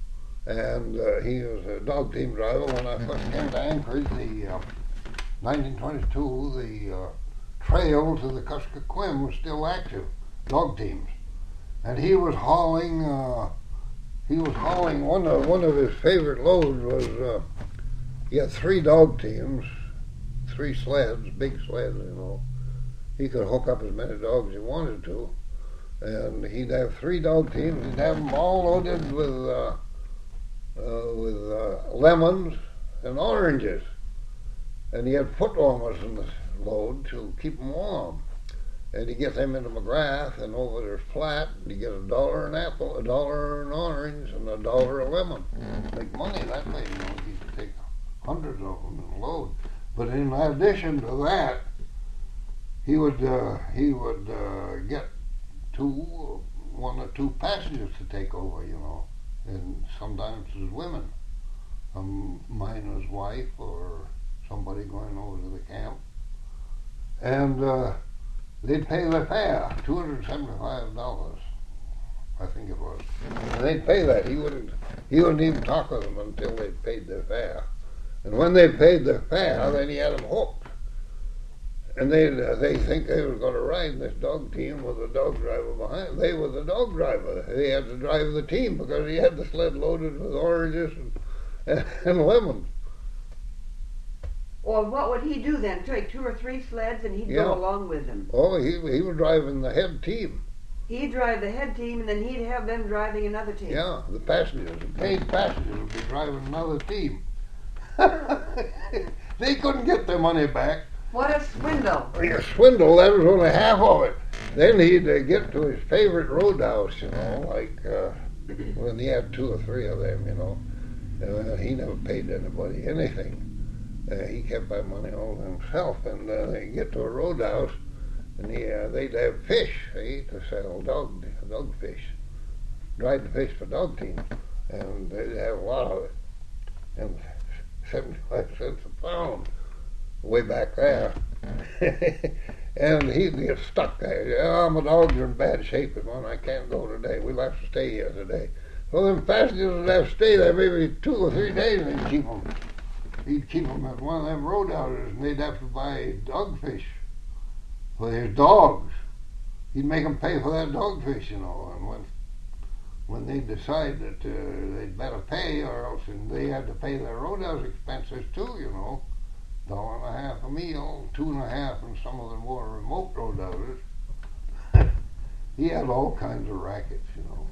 and uh, he was a dog team driver. When I first came to Anchorage, the uh, nineteen twenty-two, the uh, trail to the Kuskokwim was still active, dog teams, and he was hauling. Uh, he was hauling one of one of his favorite loads was uh, he had three dog teams, three sleds, big sleds, you know. He could hook up as many dogs as he wanted to, and he'd have three dog teams. He'd have them all loaded with uh, uh, with uh, lemons and oranges, and he had foot warmers in the load to keep them warm. And he'd get them into McGrath, and over there flat, and he'd get a dollar an apple, a dollar an orange, and a dollar a lemon. Make money that way, you know. He'd take hundreds of them in a load. But in addition to that, he would uh, he would uh, get two, one or two passengers to take over, you know, and sometimes it was women, a miner's wife or somebody going over to the camp, and uh, they'd pay their fare, two hundred seventy-five dollars, I think it was. And they'd pay that. He wouldn't he wouldn't even talk with them until they'd paid their fare, and when they paid their fare, then he had them hooked. And they uh, they think they were going to ride in this dog team with a dog driver behind. They were the dog driver. They had to drive the team because he had the sled loaded with oranges and, and, and lemons. Well, what would he do then? Take two or three sleds and he'd Yeah. go along with them? Oh, he he was driving the head team. He'd drive the head team and then he'd have them driving another team. Yeah, the passengers, the paid passengers would be driving another team. They couldn't get their money back. What a swindle. A swindle, that was only half of it. Then he'd uh, get to his favorite roadhouse, you know, like uh, when he had two or three of them, you know. Uh, he never paid anybody anything. Uh, he kept that money all to himself, and uh, they get to a roadhouse, and he, uh, they'd have fish. They used to sell dog, dog fish, dried fish for dog team, and they'd have a lot of it, and seventy-five cents a pound, way back there. And he'd get stuck there. Oh, my dogs are in bad shape, man. I can't go today. We'll have to stay here today. So them passengers would have to stay there maybe two or three days, and he'd keep them. He'd keep them at one of them roadhouses, and they'd have to buy dogfish for his dogs. He'd make them pay for that dogfish, you know. And when when they decide that uh, they'd better pay, or else and they had to pay their roadhouse expenses too, you know. Dollar and a half a meal, two and a half in some of the more remote roadhouses. He had all kinds of rackets, you know.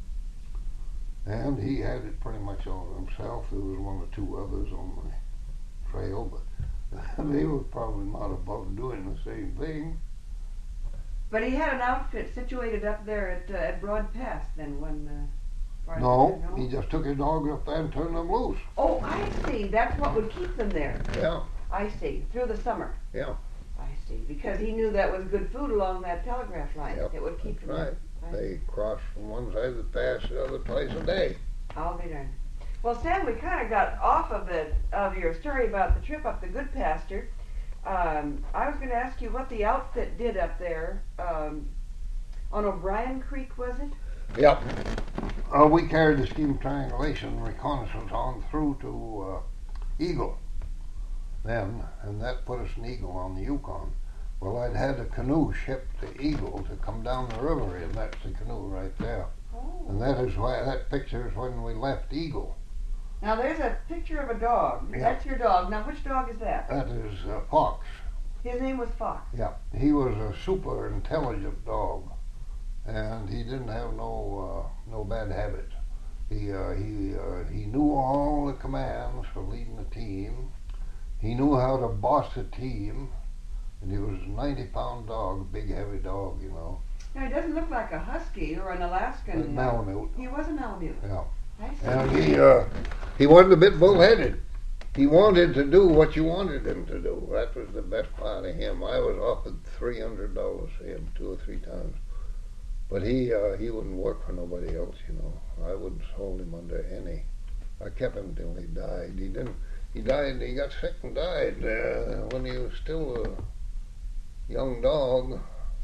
And he had it pretty much all himself. There was one or two others on the trail, but they were probably not above doing the same thing. But he had an outfit situated up there at uh, at Broad Pass then when. Uh, no, no, he just took his dogs up there and turned them loose. Oh, I see. That's what would keep them there. Yeah. I see. Through the summer. Yeah. I see. Because he knew that was good food along that telegraph line. Yep, it would keep that's them right. there. They crossed from one side of the pass to the other twice a day. I'll be darned. Well, Sam, we kind of got off of it of your story about the trip up the Good Pasture. Um, I was going to ask you what the outfit did up there um, on O'Brien Creek, was it? Yep. Uh, we carried the scheme triangulation reconnaissance on through to uh, Eagle then, and that put us in Eagle on the Yukon. Well, I'd had a canoe shipped to Eagle to come down the river, and that's the canoe right there. Oh. And that is why that picture is when we left Eagle. Now there's a picture of a dog. Yeah. That's your dog. Now which dog is that? That is uh, Fox. His name was Fox. Yeah, he was a super intelligent dog, and he didn't have no uh, no bad habits. He uh, he uh, he knew all the commands for leading the team. He knew how to boss a team, and he was a ninety pound dog, big heavy dog, you know. Now he doesn't look like a husky or an Alaskan. A Malamute. He was a Malamute. Yeah. I see. And he uh, he wasn't a bit bullheaded. He wanted to do what you wanted him to do. That was the best part of him. I was offered three hundred dollars for him two or three times, but he uh, he wouldn't work for nobody else. You know, I wouldn't hold him under any. I kept him till he died. He didn't. He died. He got sick and died uh, when he was still a young dog.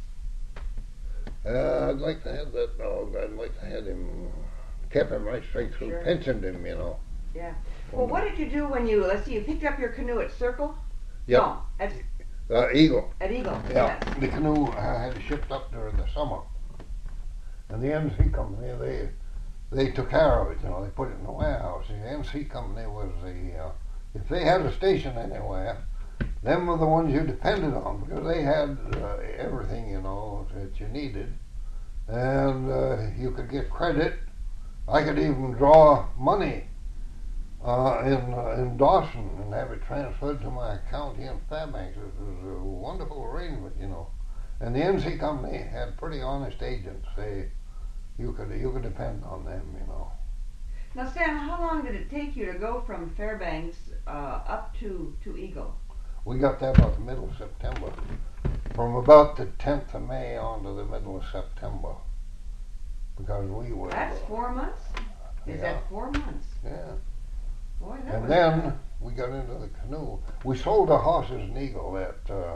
Uh, I'd like to have that dog. I'd like to have him. Kept him right straight through. Sure. Pensioned him, you know. Yeah. Well, what did you do when you, let's see, you picked up your canoe at Circle? Yep. No, at, Uh, Eagle. at Eagle. Yeah. Yes. The canoe I had shipped up during the summer, and the N C company they they took care of it. You know, they put it in the warehouse. The N C company was the uh, if they had a station anywhere, them were the ones you depended on because they had uh, everything, you know, that you needed, and uh, you could get credit. I could even draw money uh, in uh, in Dawson and have it transferred to my account here in Fairbanks. It was a wonderful arrangement, you know. And the N C company had pretty honest agents. They you could you could depend on them, you know. Now, Sam, how long did it take you to go from Fairbanks uh, up to, to Eagle? We got there about the middle of September. From about the tenth of May on to the middle of September. Because we were... That's four months? Is Yeah. that four months? Yeah. Boy, that And was then we got into the canoe. We sold our horses in Eagle at uh,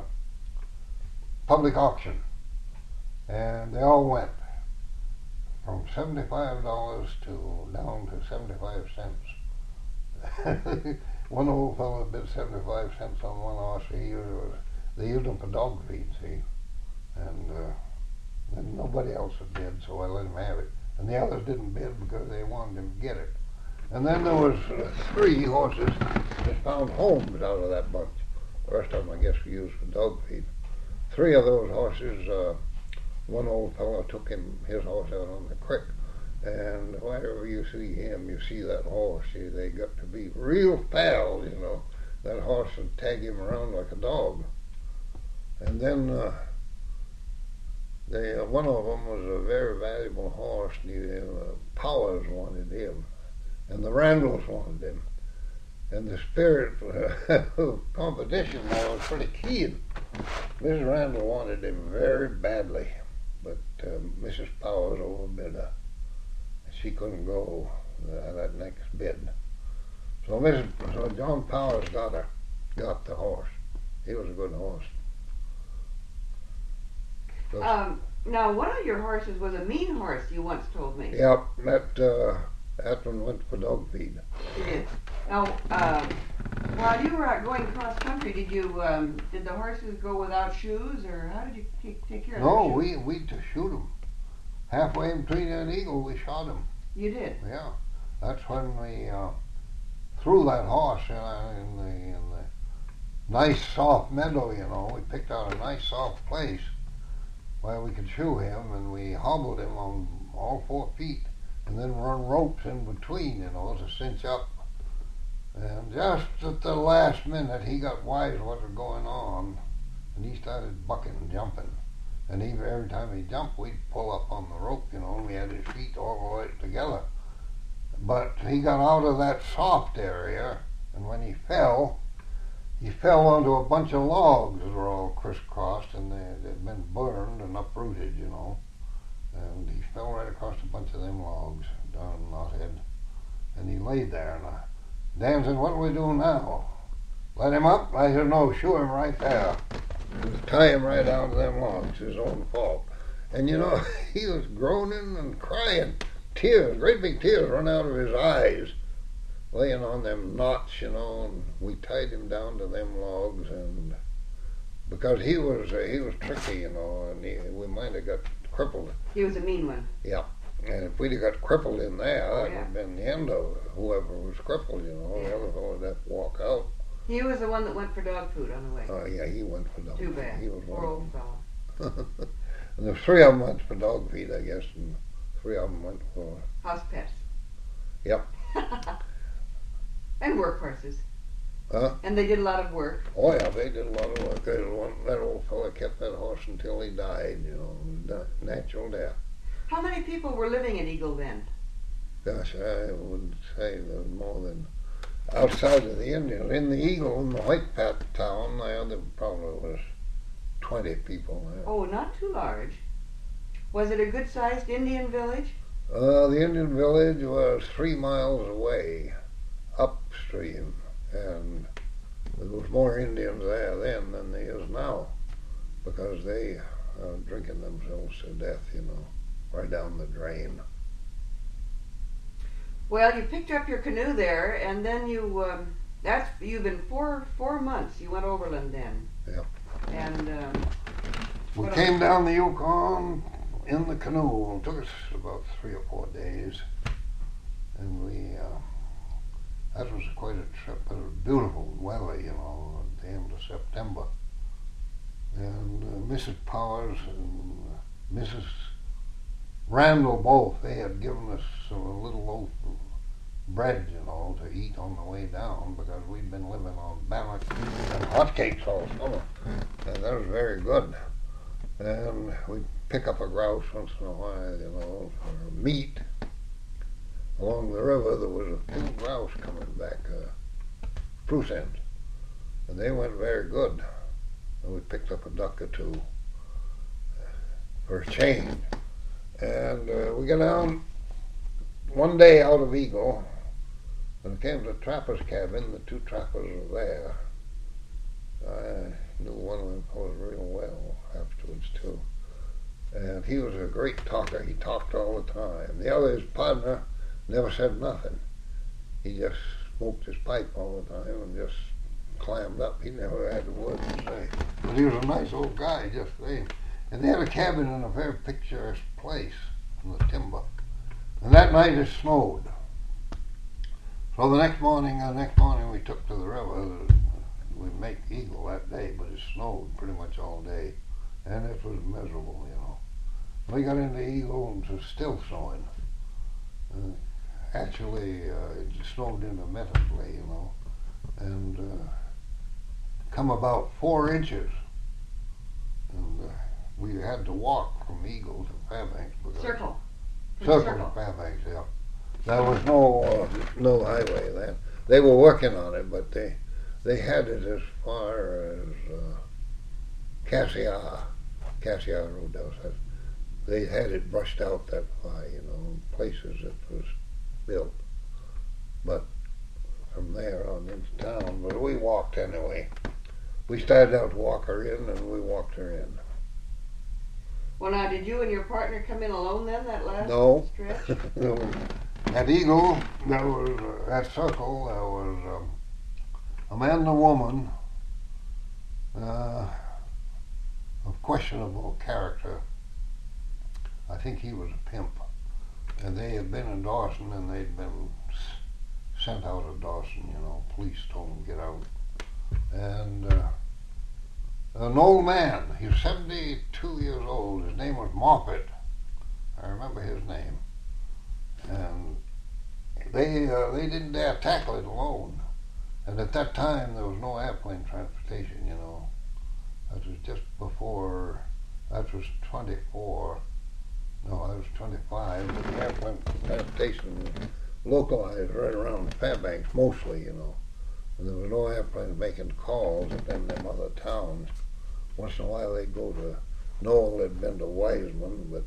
public auction. And they all went from seventy-five dollars to down to seventy-five cents. One old fellow bid seventy-five cents on one horse. He used, they used them for dog feed, see. And uh, then nobody else had bid, so I let him have it. And the others didn't bid because they wanted him to get it. And then there was uh, three horses that found homes out of that bunch. The rest of them, I guess, we used for dog feed. Three of those horses, uh, one old fellow took him his horse out on the creek, and whenever you see him, you see that horse. See, they got to be real pals, you know. That horse would tag him around like a dog. And then uh, they, uh, one of them was a very valuable horse. And he, uh, Powers wanted him. and the Randalls wanted him. And the spirit of competition now was pretty keen. Missus Randall wanted him very badly, but uh, Missus Powers overbid her. She couldn't go uh, that next bid. So Missus So John Powers got her, got the horse. He was a good horse. So, Um, now, one of your horses was a mean horse, you once told me. Yep, that uh, that one went for dog feed. You did. Now, um, while you were out going cross country, did you um, did the horses go without shoes, or how did you take, take care of No, their shoes? we we to shoot him. Halfway in between that eagle, we shot him. You did. Yeah, that's when we uh, threw that horse uh, in the in the nice soft meadow. You know, we picked out a nice soft place where we could shoe him, and we hobbled him on all four feet, and then run ropes in between, you know, to cinch up. And just at the last minute, he got wise what was going on, and he started bucking and jumping. And he, every time he jumped, we'd pull up on the rope, you know, and we had his feet all the way together. But he got out of that soft area, and when he fell, he fell onto a bunch of logs that were all crisscrossed, and they, they'd been burned and uprooted, you know. And he fell right across a bunch of them logs down in Knothead. And he laid there, and I, Dan said, "What do we do now? Let him up?" I said, "No, shoe him right there. Just tie him right down to them logs, his own fault." And you know, he was groaning and crying. Tears, great big tears run out of his eyes, laying on them knots, you know, and we tied him down to them logs, and because he was uh, he was tricky, you know, and he, we might have got crippled. He was a mean one. Yeah, and if we'd have got crippled in there, Oh, that yeah. would have been the end of whoever was crippled, you know. Yeah. The other fellow would have to walk out. He was the one that went for dog food on the way. Oh yeah, he went for dog Too feed. bad. He was Poor one old of fellow. them. And the three of them went for dog feed, I guess, and three of them went for House pets. Yep. And work horses. Huh? And they did a lot of work. Oh yeah, they did a lot of work. They, one, that old fella kept that horse until he died, you know, na- natural death. How many people were living at Eagle then? Gosh, I would say there was more than outside of the Indians. In the Eagle, in the White Pat town, there, there probably was twenty people there. Oh, not too large. Was it a good-sized Indian village? Uh, the Indian village was three miles away, upstream, and there was more Indians there then than there is now, because they are drinking themselves to death, you know, right down the drain. Well, you picked up your canoe there, and then you, um, that's, you've been four, four months, you went overland then. Yep. And, um, We what came else? down the Yukon in the canoe. It took us about three or four days, and we, uh, that was quite a trip. It was beautiful weather, you know, at the end of September. And uh, Missus Powers and uh, Missus Randall both, they had given us a little loaf of bread, you know, to eat on the way down, because we'd been living on bannock and hotcakes all summer, and that was very good. And we'd pick up a grouse once in a while, you know, for meat. Along the river there was a few grouse coming back, uh, spruce ends, and they went very good. And we picked up a duck or two for a change. And uh, we got down one day out of Eagle, and came to the trapper's cabin. The two trappers were there. I knew one of them fellows real well afterwards too. And he was a great talker. He talked all the time. The other, his partner, never said nothing. He just smoked his pipe all the time and just clammed up. He never had a word to say. But he was a nice old guy, just the same. And they had a cabin in a very picturesque place in the timber. And that night it snowed. So the next morning, the next morning we took to the river. We'd make Eagle that day, but it snowed pretty much all day, and it was miserable, you know. We got into Eagle and it was still snowing. Uh, actually, uh, it snowed intermittently, you know, and uh, come about four inches. And uh, we had to walk from Eagle to Fairbanks. because- circle. From Circle circle. to Fairbanks, yeah. There was no uh, no highway then. They were working on it, but they they had it as far as uh, Cassia, Cassia Roadhouse. They had it brushed out that far, you know, places it was built. But from there on into town, but we walked anyway. We started out to walk her in, and we walked her in. Well, now, did you and your partner come in alone then, that last No. stretch? No. At Eagle, there was, uh, at Circle, there was um, a man and a woman uh, of questionable character. I think he was a pimp. And they had been in Dawson, and they'd been s- sent out of Dawson, you know. Police told them to get out. And uh, an old man, he was seventy-two years old. His name was Moffat. I remember his name. And they uh, they didn't dare tackle it alone. And at that time, there was no airplane transportation, you know. That was just before, that was twenty-four. No, that was twenty-five. But the airplane transportation was localized right around Fairbanks, mostly, you know. And there was no airplanes making calls at them, them other towns. Once in a while they'd go to, Noel had been to Wiseman, but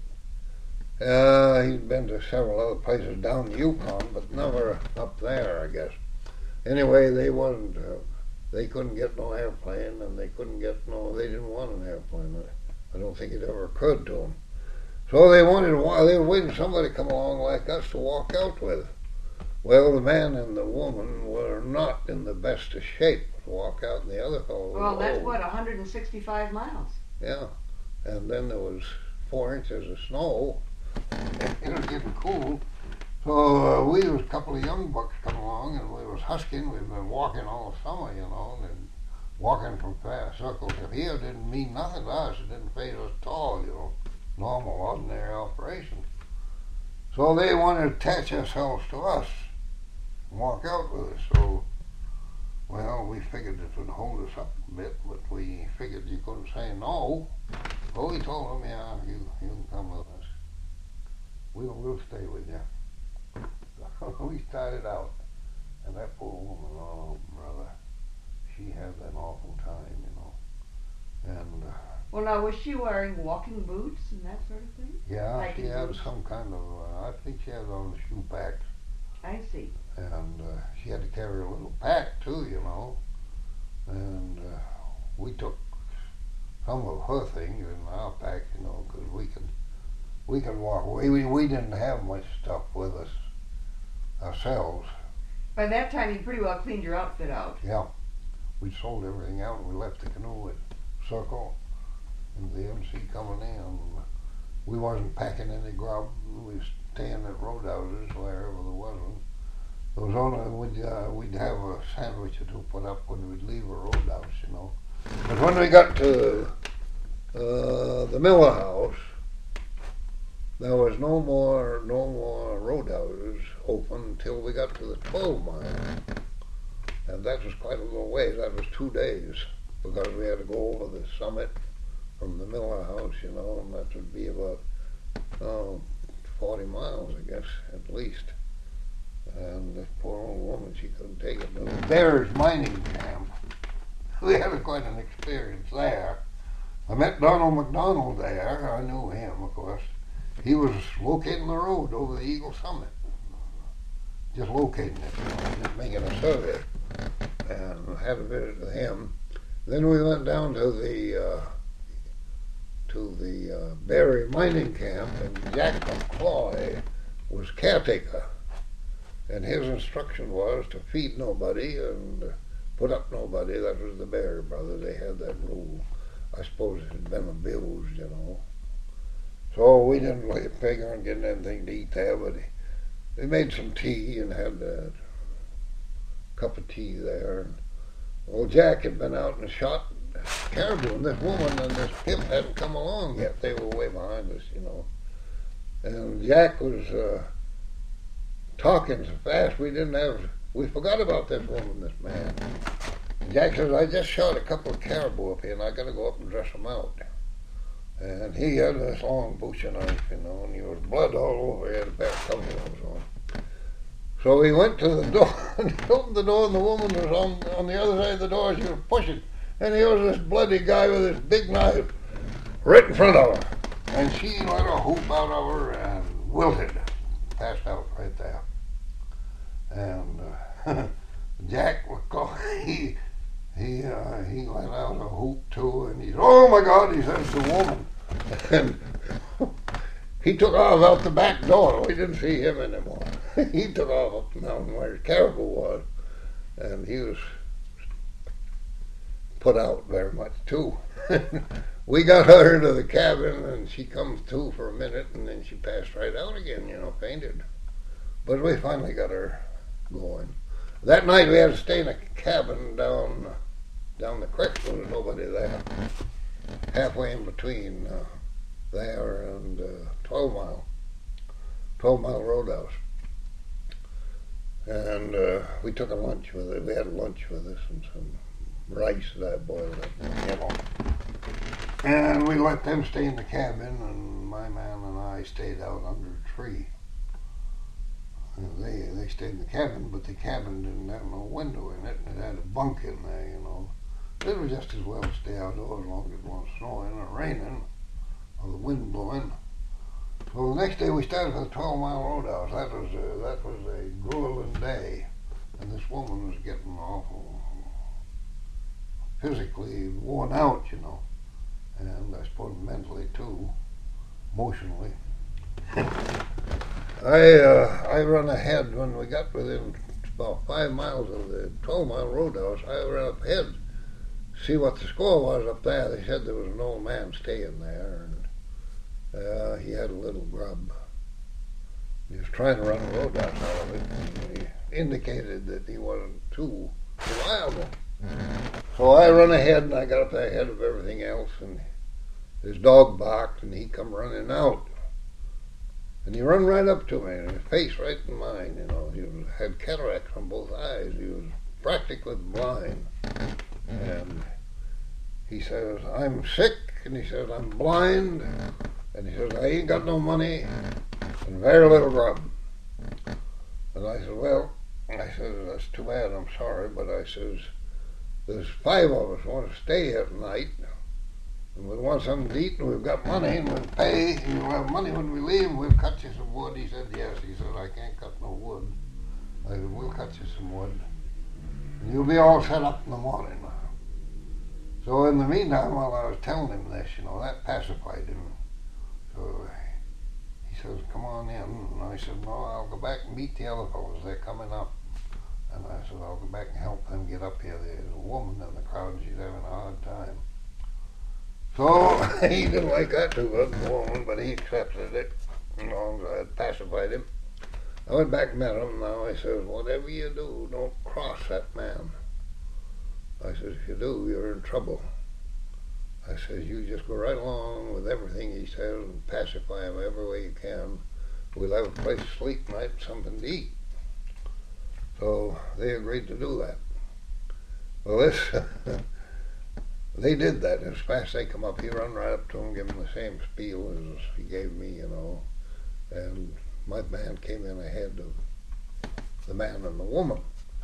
uh, he'd been to several other places down the Yukon, but never up there, I guess. Anyway, they wasn't, uh, they couldn't get no airplane, and they couldn't get no, they didn't want an airplane. I don't think it ever occurred to them. So they wanted, they were waiting for somebody to come along like us to walk out with. Well, the man and the woman were not in the best of shape to walk out, and the other fellow was Well, that's old. what, one hundred sixty-five miles. Yeah, and then there was four inches of snow. It was getting cool. So uh, we was a couple of young bucks come along, and we was husking. We'd been walking all summer, you know, and walking from Fair Circle to here didn't mean nothing to us. It didn't phase us at all, you know, normal, ordinary operation. So they wanted to attach themselves to us and walk out with us. So, well, we figured it would hold us up a bit, but we figured you couldn't say no. So we told them, yeah, you, you can come with us. We'll, we'll stay with you. We started out, and that poor woman, oh, brother, she had an awful time, you know. And, uh, Well, now, was she wearing walking boots and that sort of thing? yeah, Hiking she had boots? some kind of, uh, I think she had on the shoe packs. I see. And uh, she had to carry a little pack too, you know. And uh, we took some of her things in our pack, you know, because we could we could walk away. We we didn't have much stuff with us ourselves. By that time, you pretty well cleaned your outfit out. Yeah, we sold everything out, and we left the canoe at Circle, and the M C coming in. We wasn't packing any grub. We was staying at roadhouses wherever there wasn't. It was only we'd uh, we'd have a sandwich or two put up when we'd leave a roadhouse, you know. But when we got to uh, the Miller House, there was no more no more roadhouses open until we got to the twelve mile, and that was quite a little ways. That was two days because we had to go over the summit from the Miller House, you know, and that would be about oh, forty miles, I guess, at least. And this poor old woman, she couldn't take it. The Bears Mining Camp. We had quite an experience there. I met Donald McDonald there. I knew him, of course. He was locating the road over the Eagle Summit. Just locating it, you know, just making a survey. And had a visit with him. Then we went down to the uh, to the uh, Berry Mining Camp, and Jack McCloy was caretaker. And his instruction was to feed nobody and put up nobody. That was the Berry brothers. They had that rule. I suppose it had been abused, you know. So we didn't really figure on getting anything to eat there, but they made some tea and had a cup of tea there. And, well, Jack had been out and shot caribou, and this woman and this pimp hadn't come along yet. They were way behind us, you know. And Jack was uh, talking so fast we didn't have, we forgot about this woman, this man. And Jack says, I just shot a couple of caribou up here, and I got to go up and dress them out. And he had this long butcher knife, you know, and there was blood all over. He had a pair of coveralls on. So he went to the door and he opened the door, and the woman was on, on the other side of the door. She was pushing. And here was this bloody guy with this big knife right in front of her. And she let a whoop out of her and wilted, passed out right there. And uh, Jack, he he uh, he let out a whoop too, and he said, "Oh my God!" He said, "It's a woman." And he took off out the back door. We didn't see him anymore. He took off up the mountain where the caribou was, and he was put out very much too. We got her to the cabin, and she comes to for a minute, and then she passed right out again, you know, fainted. But we finally got her going. That night we had to stay in a cabin down down the creek. There was nobody there. Halfway in between uh, there and uh, twelve mile, twelve mile roadhouse. And uh, we took a lunch with it. We had a lunch with us and some rice that I boiled up, you know. And we let them stay in the cabin, and my man and I stayed out under a tree. And they they stayed in the cabin, but the cabin didn't have no window in it, and it had a bunk in there, you know. It was just as well to stay outdoors as long as it wasn't snowing or raining or the wind blowing. So the next day we started for the twelve mile roadhouse. That was a, that was a grueling day, and this woman was getting awful physically worn out, you know, and I suppose mentally too, emotionally. I uh, I run ahead when we got within about five miles of the twelve mile roadhouse. I ran up ahead, see what the score was up there. They said there was an old man staying there, and uh, he had a little grub. He was trying to run a roadhouse out of it, and he indicated that he wasn't too reliable. So I run ahead, and I got up there ahead of everything else, and his dog barked, and he come running out. And he run right up to me, and his face right in mine, you know. He was, had cataracts on both eyes. He was practically blind. And he says, "I'm sick," and he says, "I'm blind," and he says, "I ain't got no money, and very little grub." And I said, "Well," I said, "that's too bad, I'm sorry, but I says, there's five of us want to stay here tonight, and we want something to eat, and we've got money, and we'll pay, and you'll have money when we leave, and we'll cut you some wood." He said, "Yes." He said, "I can't cut no wood." I said, "We'll cut you some wood, and you'll be all set up in the morning." So in the meantime, while I was telling him this, you know, that pacified him. So he says, "Come on in." And I said, "No, I'll go back and meet the other fellows. They're coming up." And I said, "I'll go back and help them get up here. There's a woman in the crowd, and she's having a hard time." So he didn't like that too good, the woman, but he accepted it, as long as I had pacified him. I went back and met him. Now I says, "Whatever you do, don't cross that man." I says, "If you do, you're in trouble." I says, "You just go right along with everything he says and pacify him every way you can. We'll have a place to sleep tonight and something to eat." So they agreed to do that. Well, this, they did that. As fast as they come up, he run right up to him, give him the same spiel as he gave me, you know. And my man came in ahead of the man and the woman.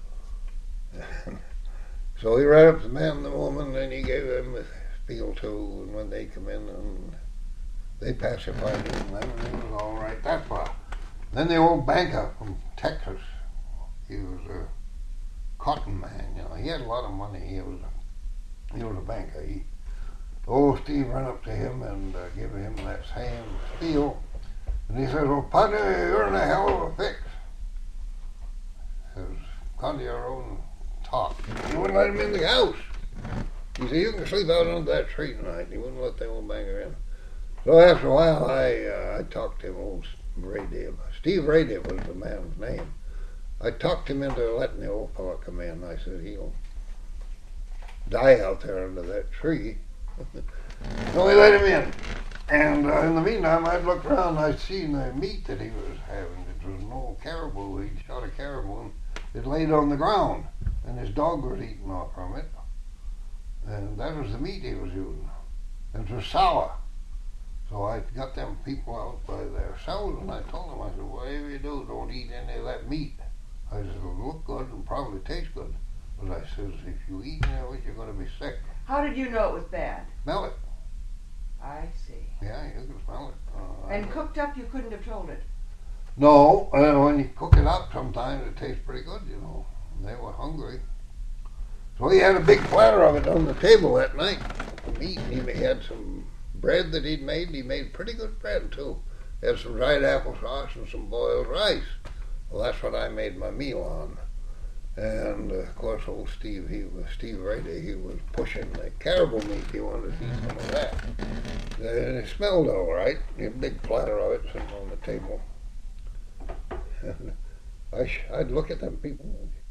So he ran up to the man and the woman, and he gave them the spiel too. And when they come in, and they pacified him, and everything was all right that far. Then the old banker from Texas, he was a cotton man, you know. He had a lot of money. He was a, he was a banker. He, old Steve ran up to him and uh, gave him that same spiel. And he says, "Well, partner, you're in a hell of a fix." He says, "Come to your own talk." He wouldn't let him in the house. He said, "You can sleep out under that tree tonight." He wouldn't let the old banker in. So after a while, I uh, I talked to him, old Raydiv. Steve Raydiv was the man's name. I talked him into letting the old fellow come in. I said, "He'll die out there under that tree." So we let him in. And uh, in the meantime, I'd looked around and I'd seen the meat that he was having. It was an old caribou. He'd shot a caribou and it laid on the ground. And his dog was eating off from it. And that was the meat he was using. It was sour. So I got them people out by themselves, and I told them, I said, "Whatever you do, don't eat any of that meat. I said, it'll look good and probably taste good. But I says, if you eat that way, you're going to be sick. How did you know it was bad? Smell it. I see. Yeah, you can smell it. Uh, And I- cooked up, you couldn't have told it. No, uh, when you cook it up, sometimes it tastes pretty good, you know. And they were hungry. So he had a big platter of it on the table that night. Meat. He had some bread that he'd made. He made pretty good bread, too. He had some dried applesauce and some boiled rice. Well, that's what I made my meal on. And, uh, of course, old Steve, he was, Steve Rady, he was pushing the caribou meat. He wanted to eat some of that. And it smelled all right. A big platter of it sitting on the table. And I sh- I'd look at them people.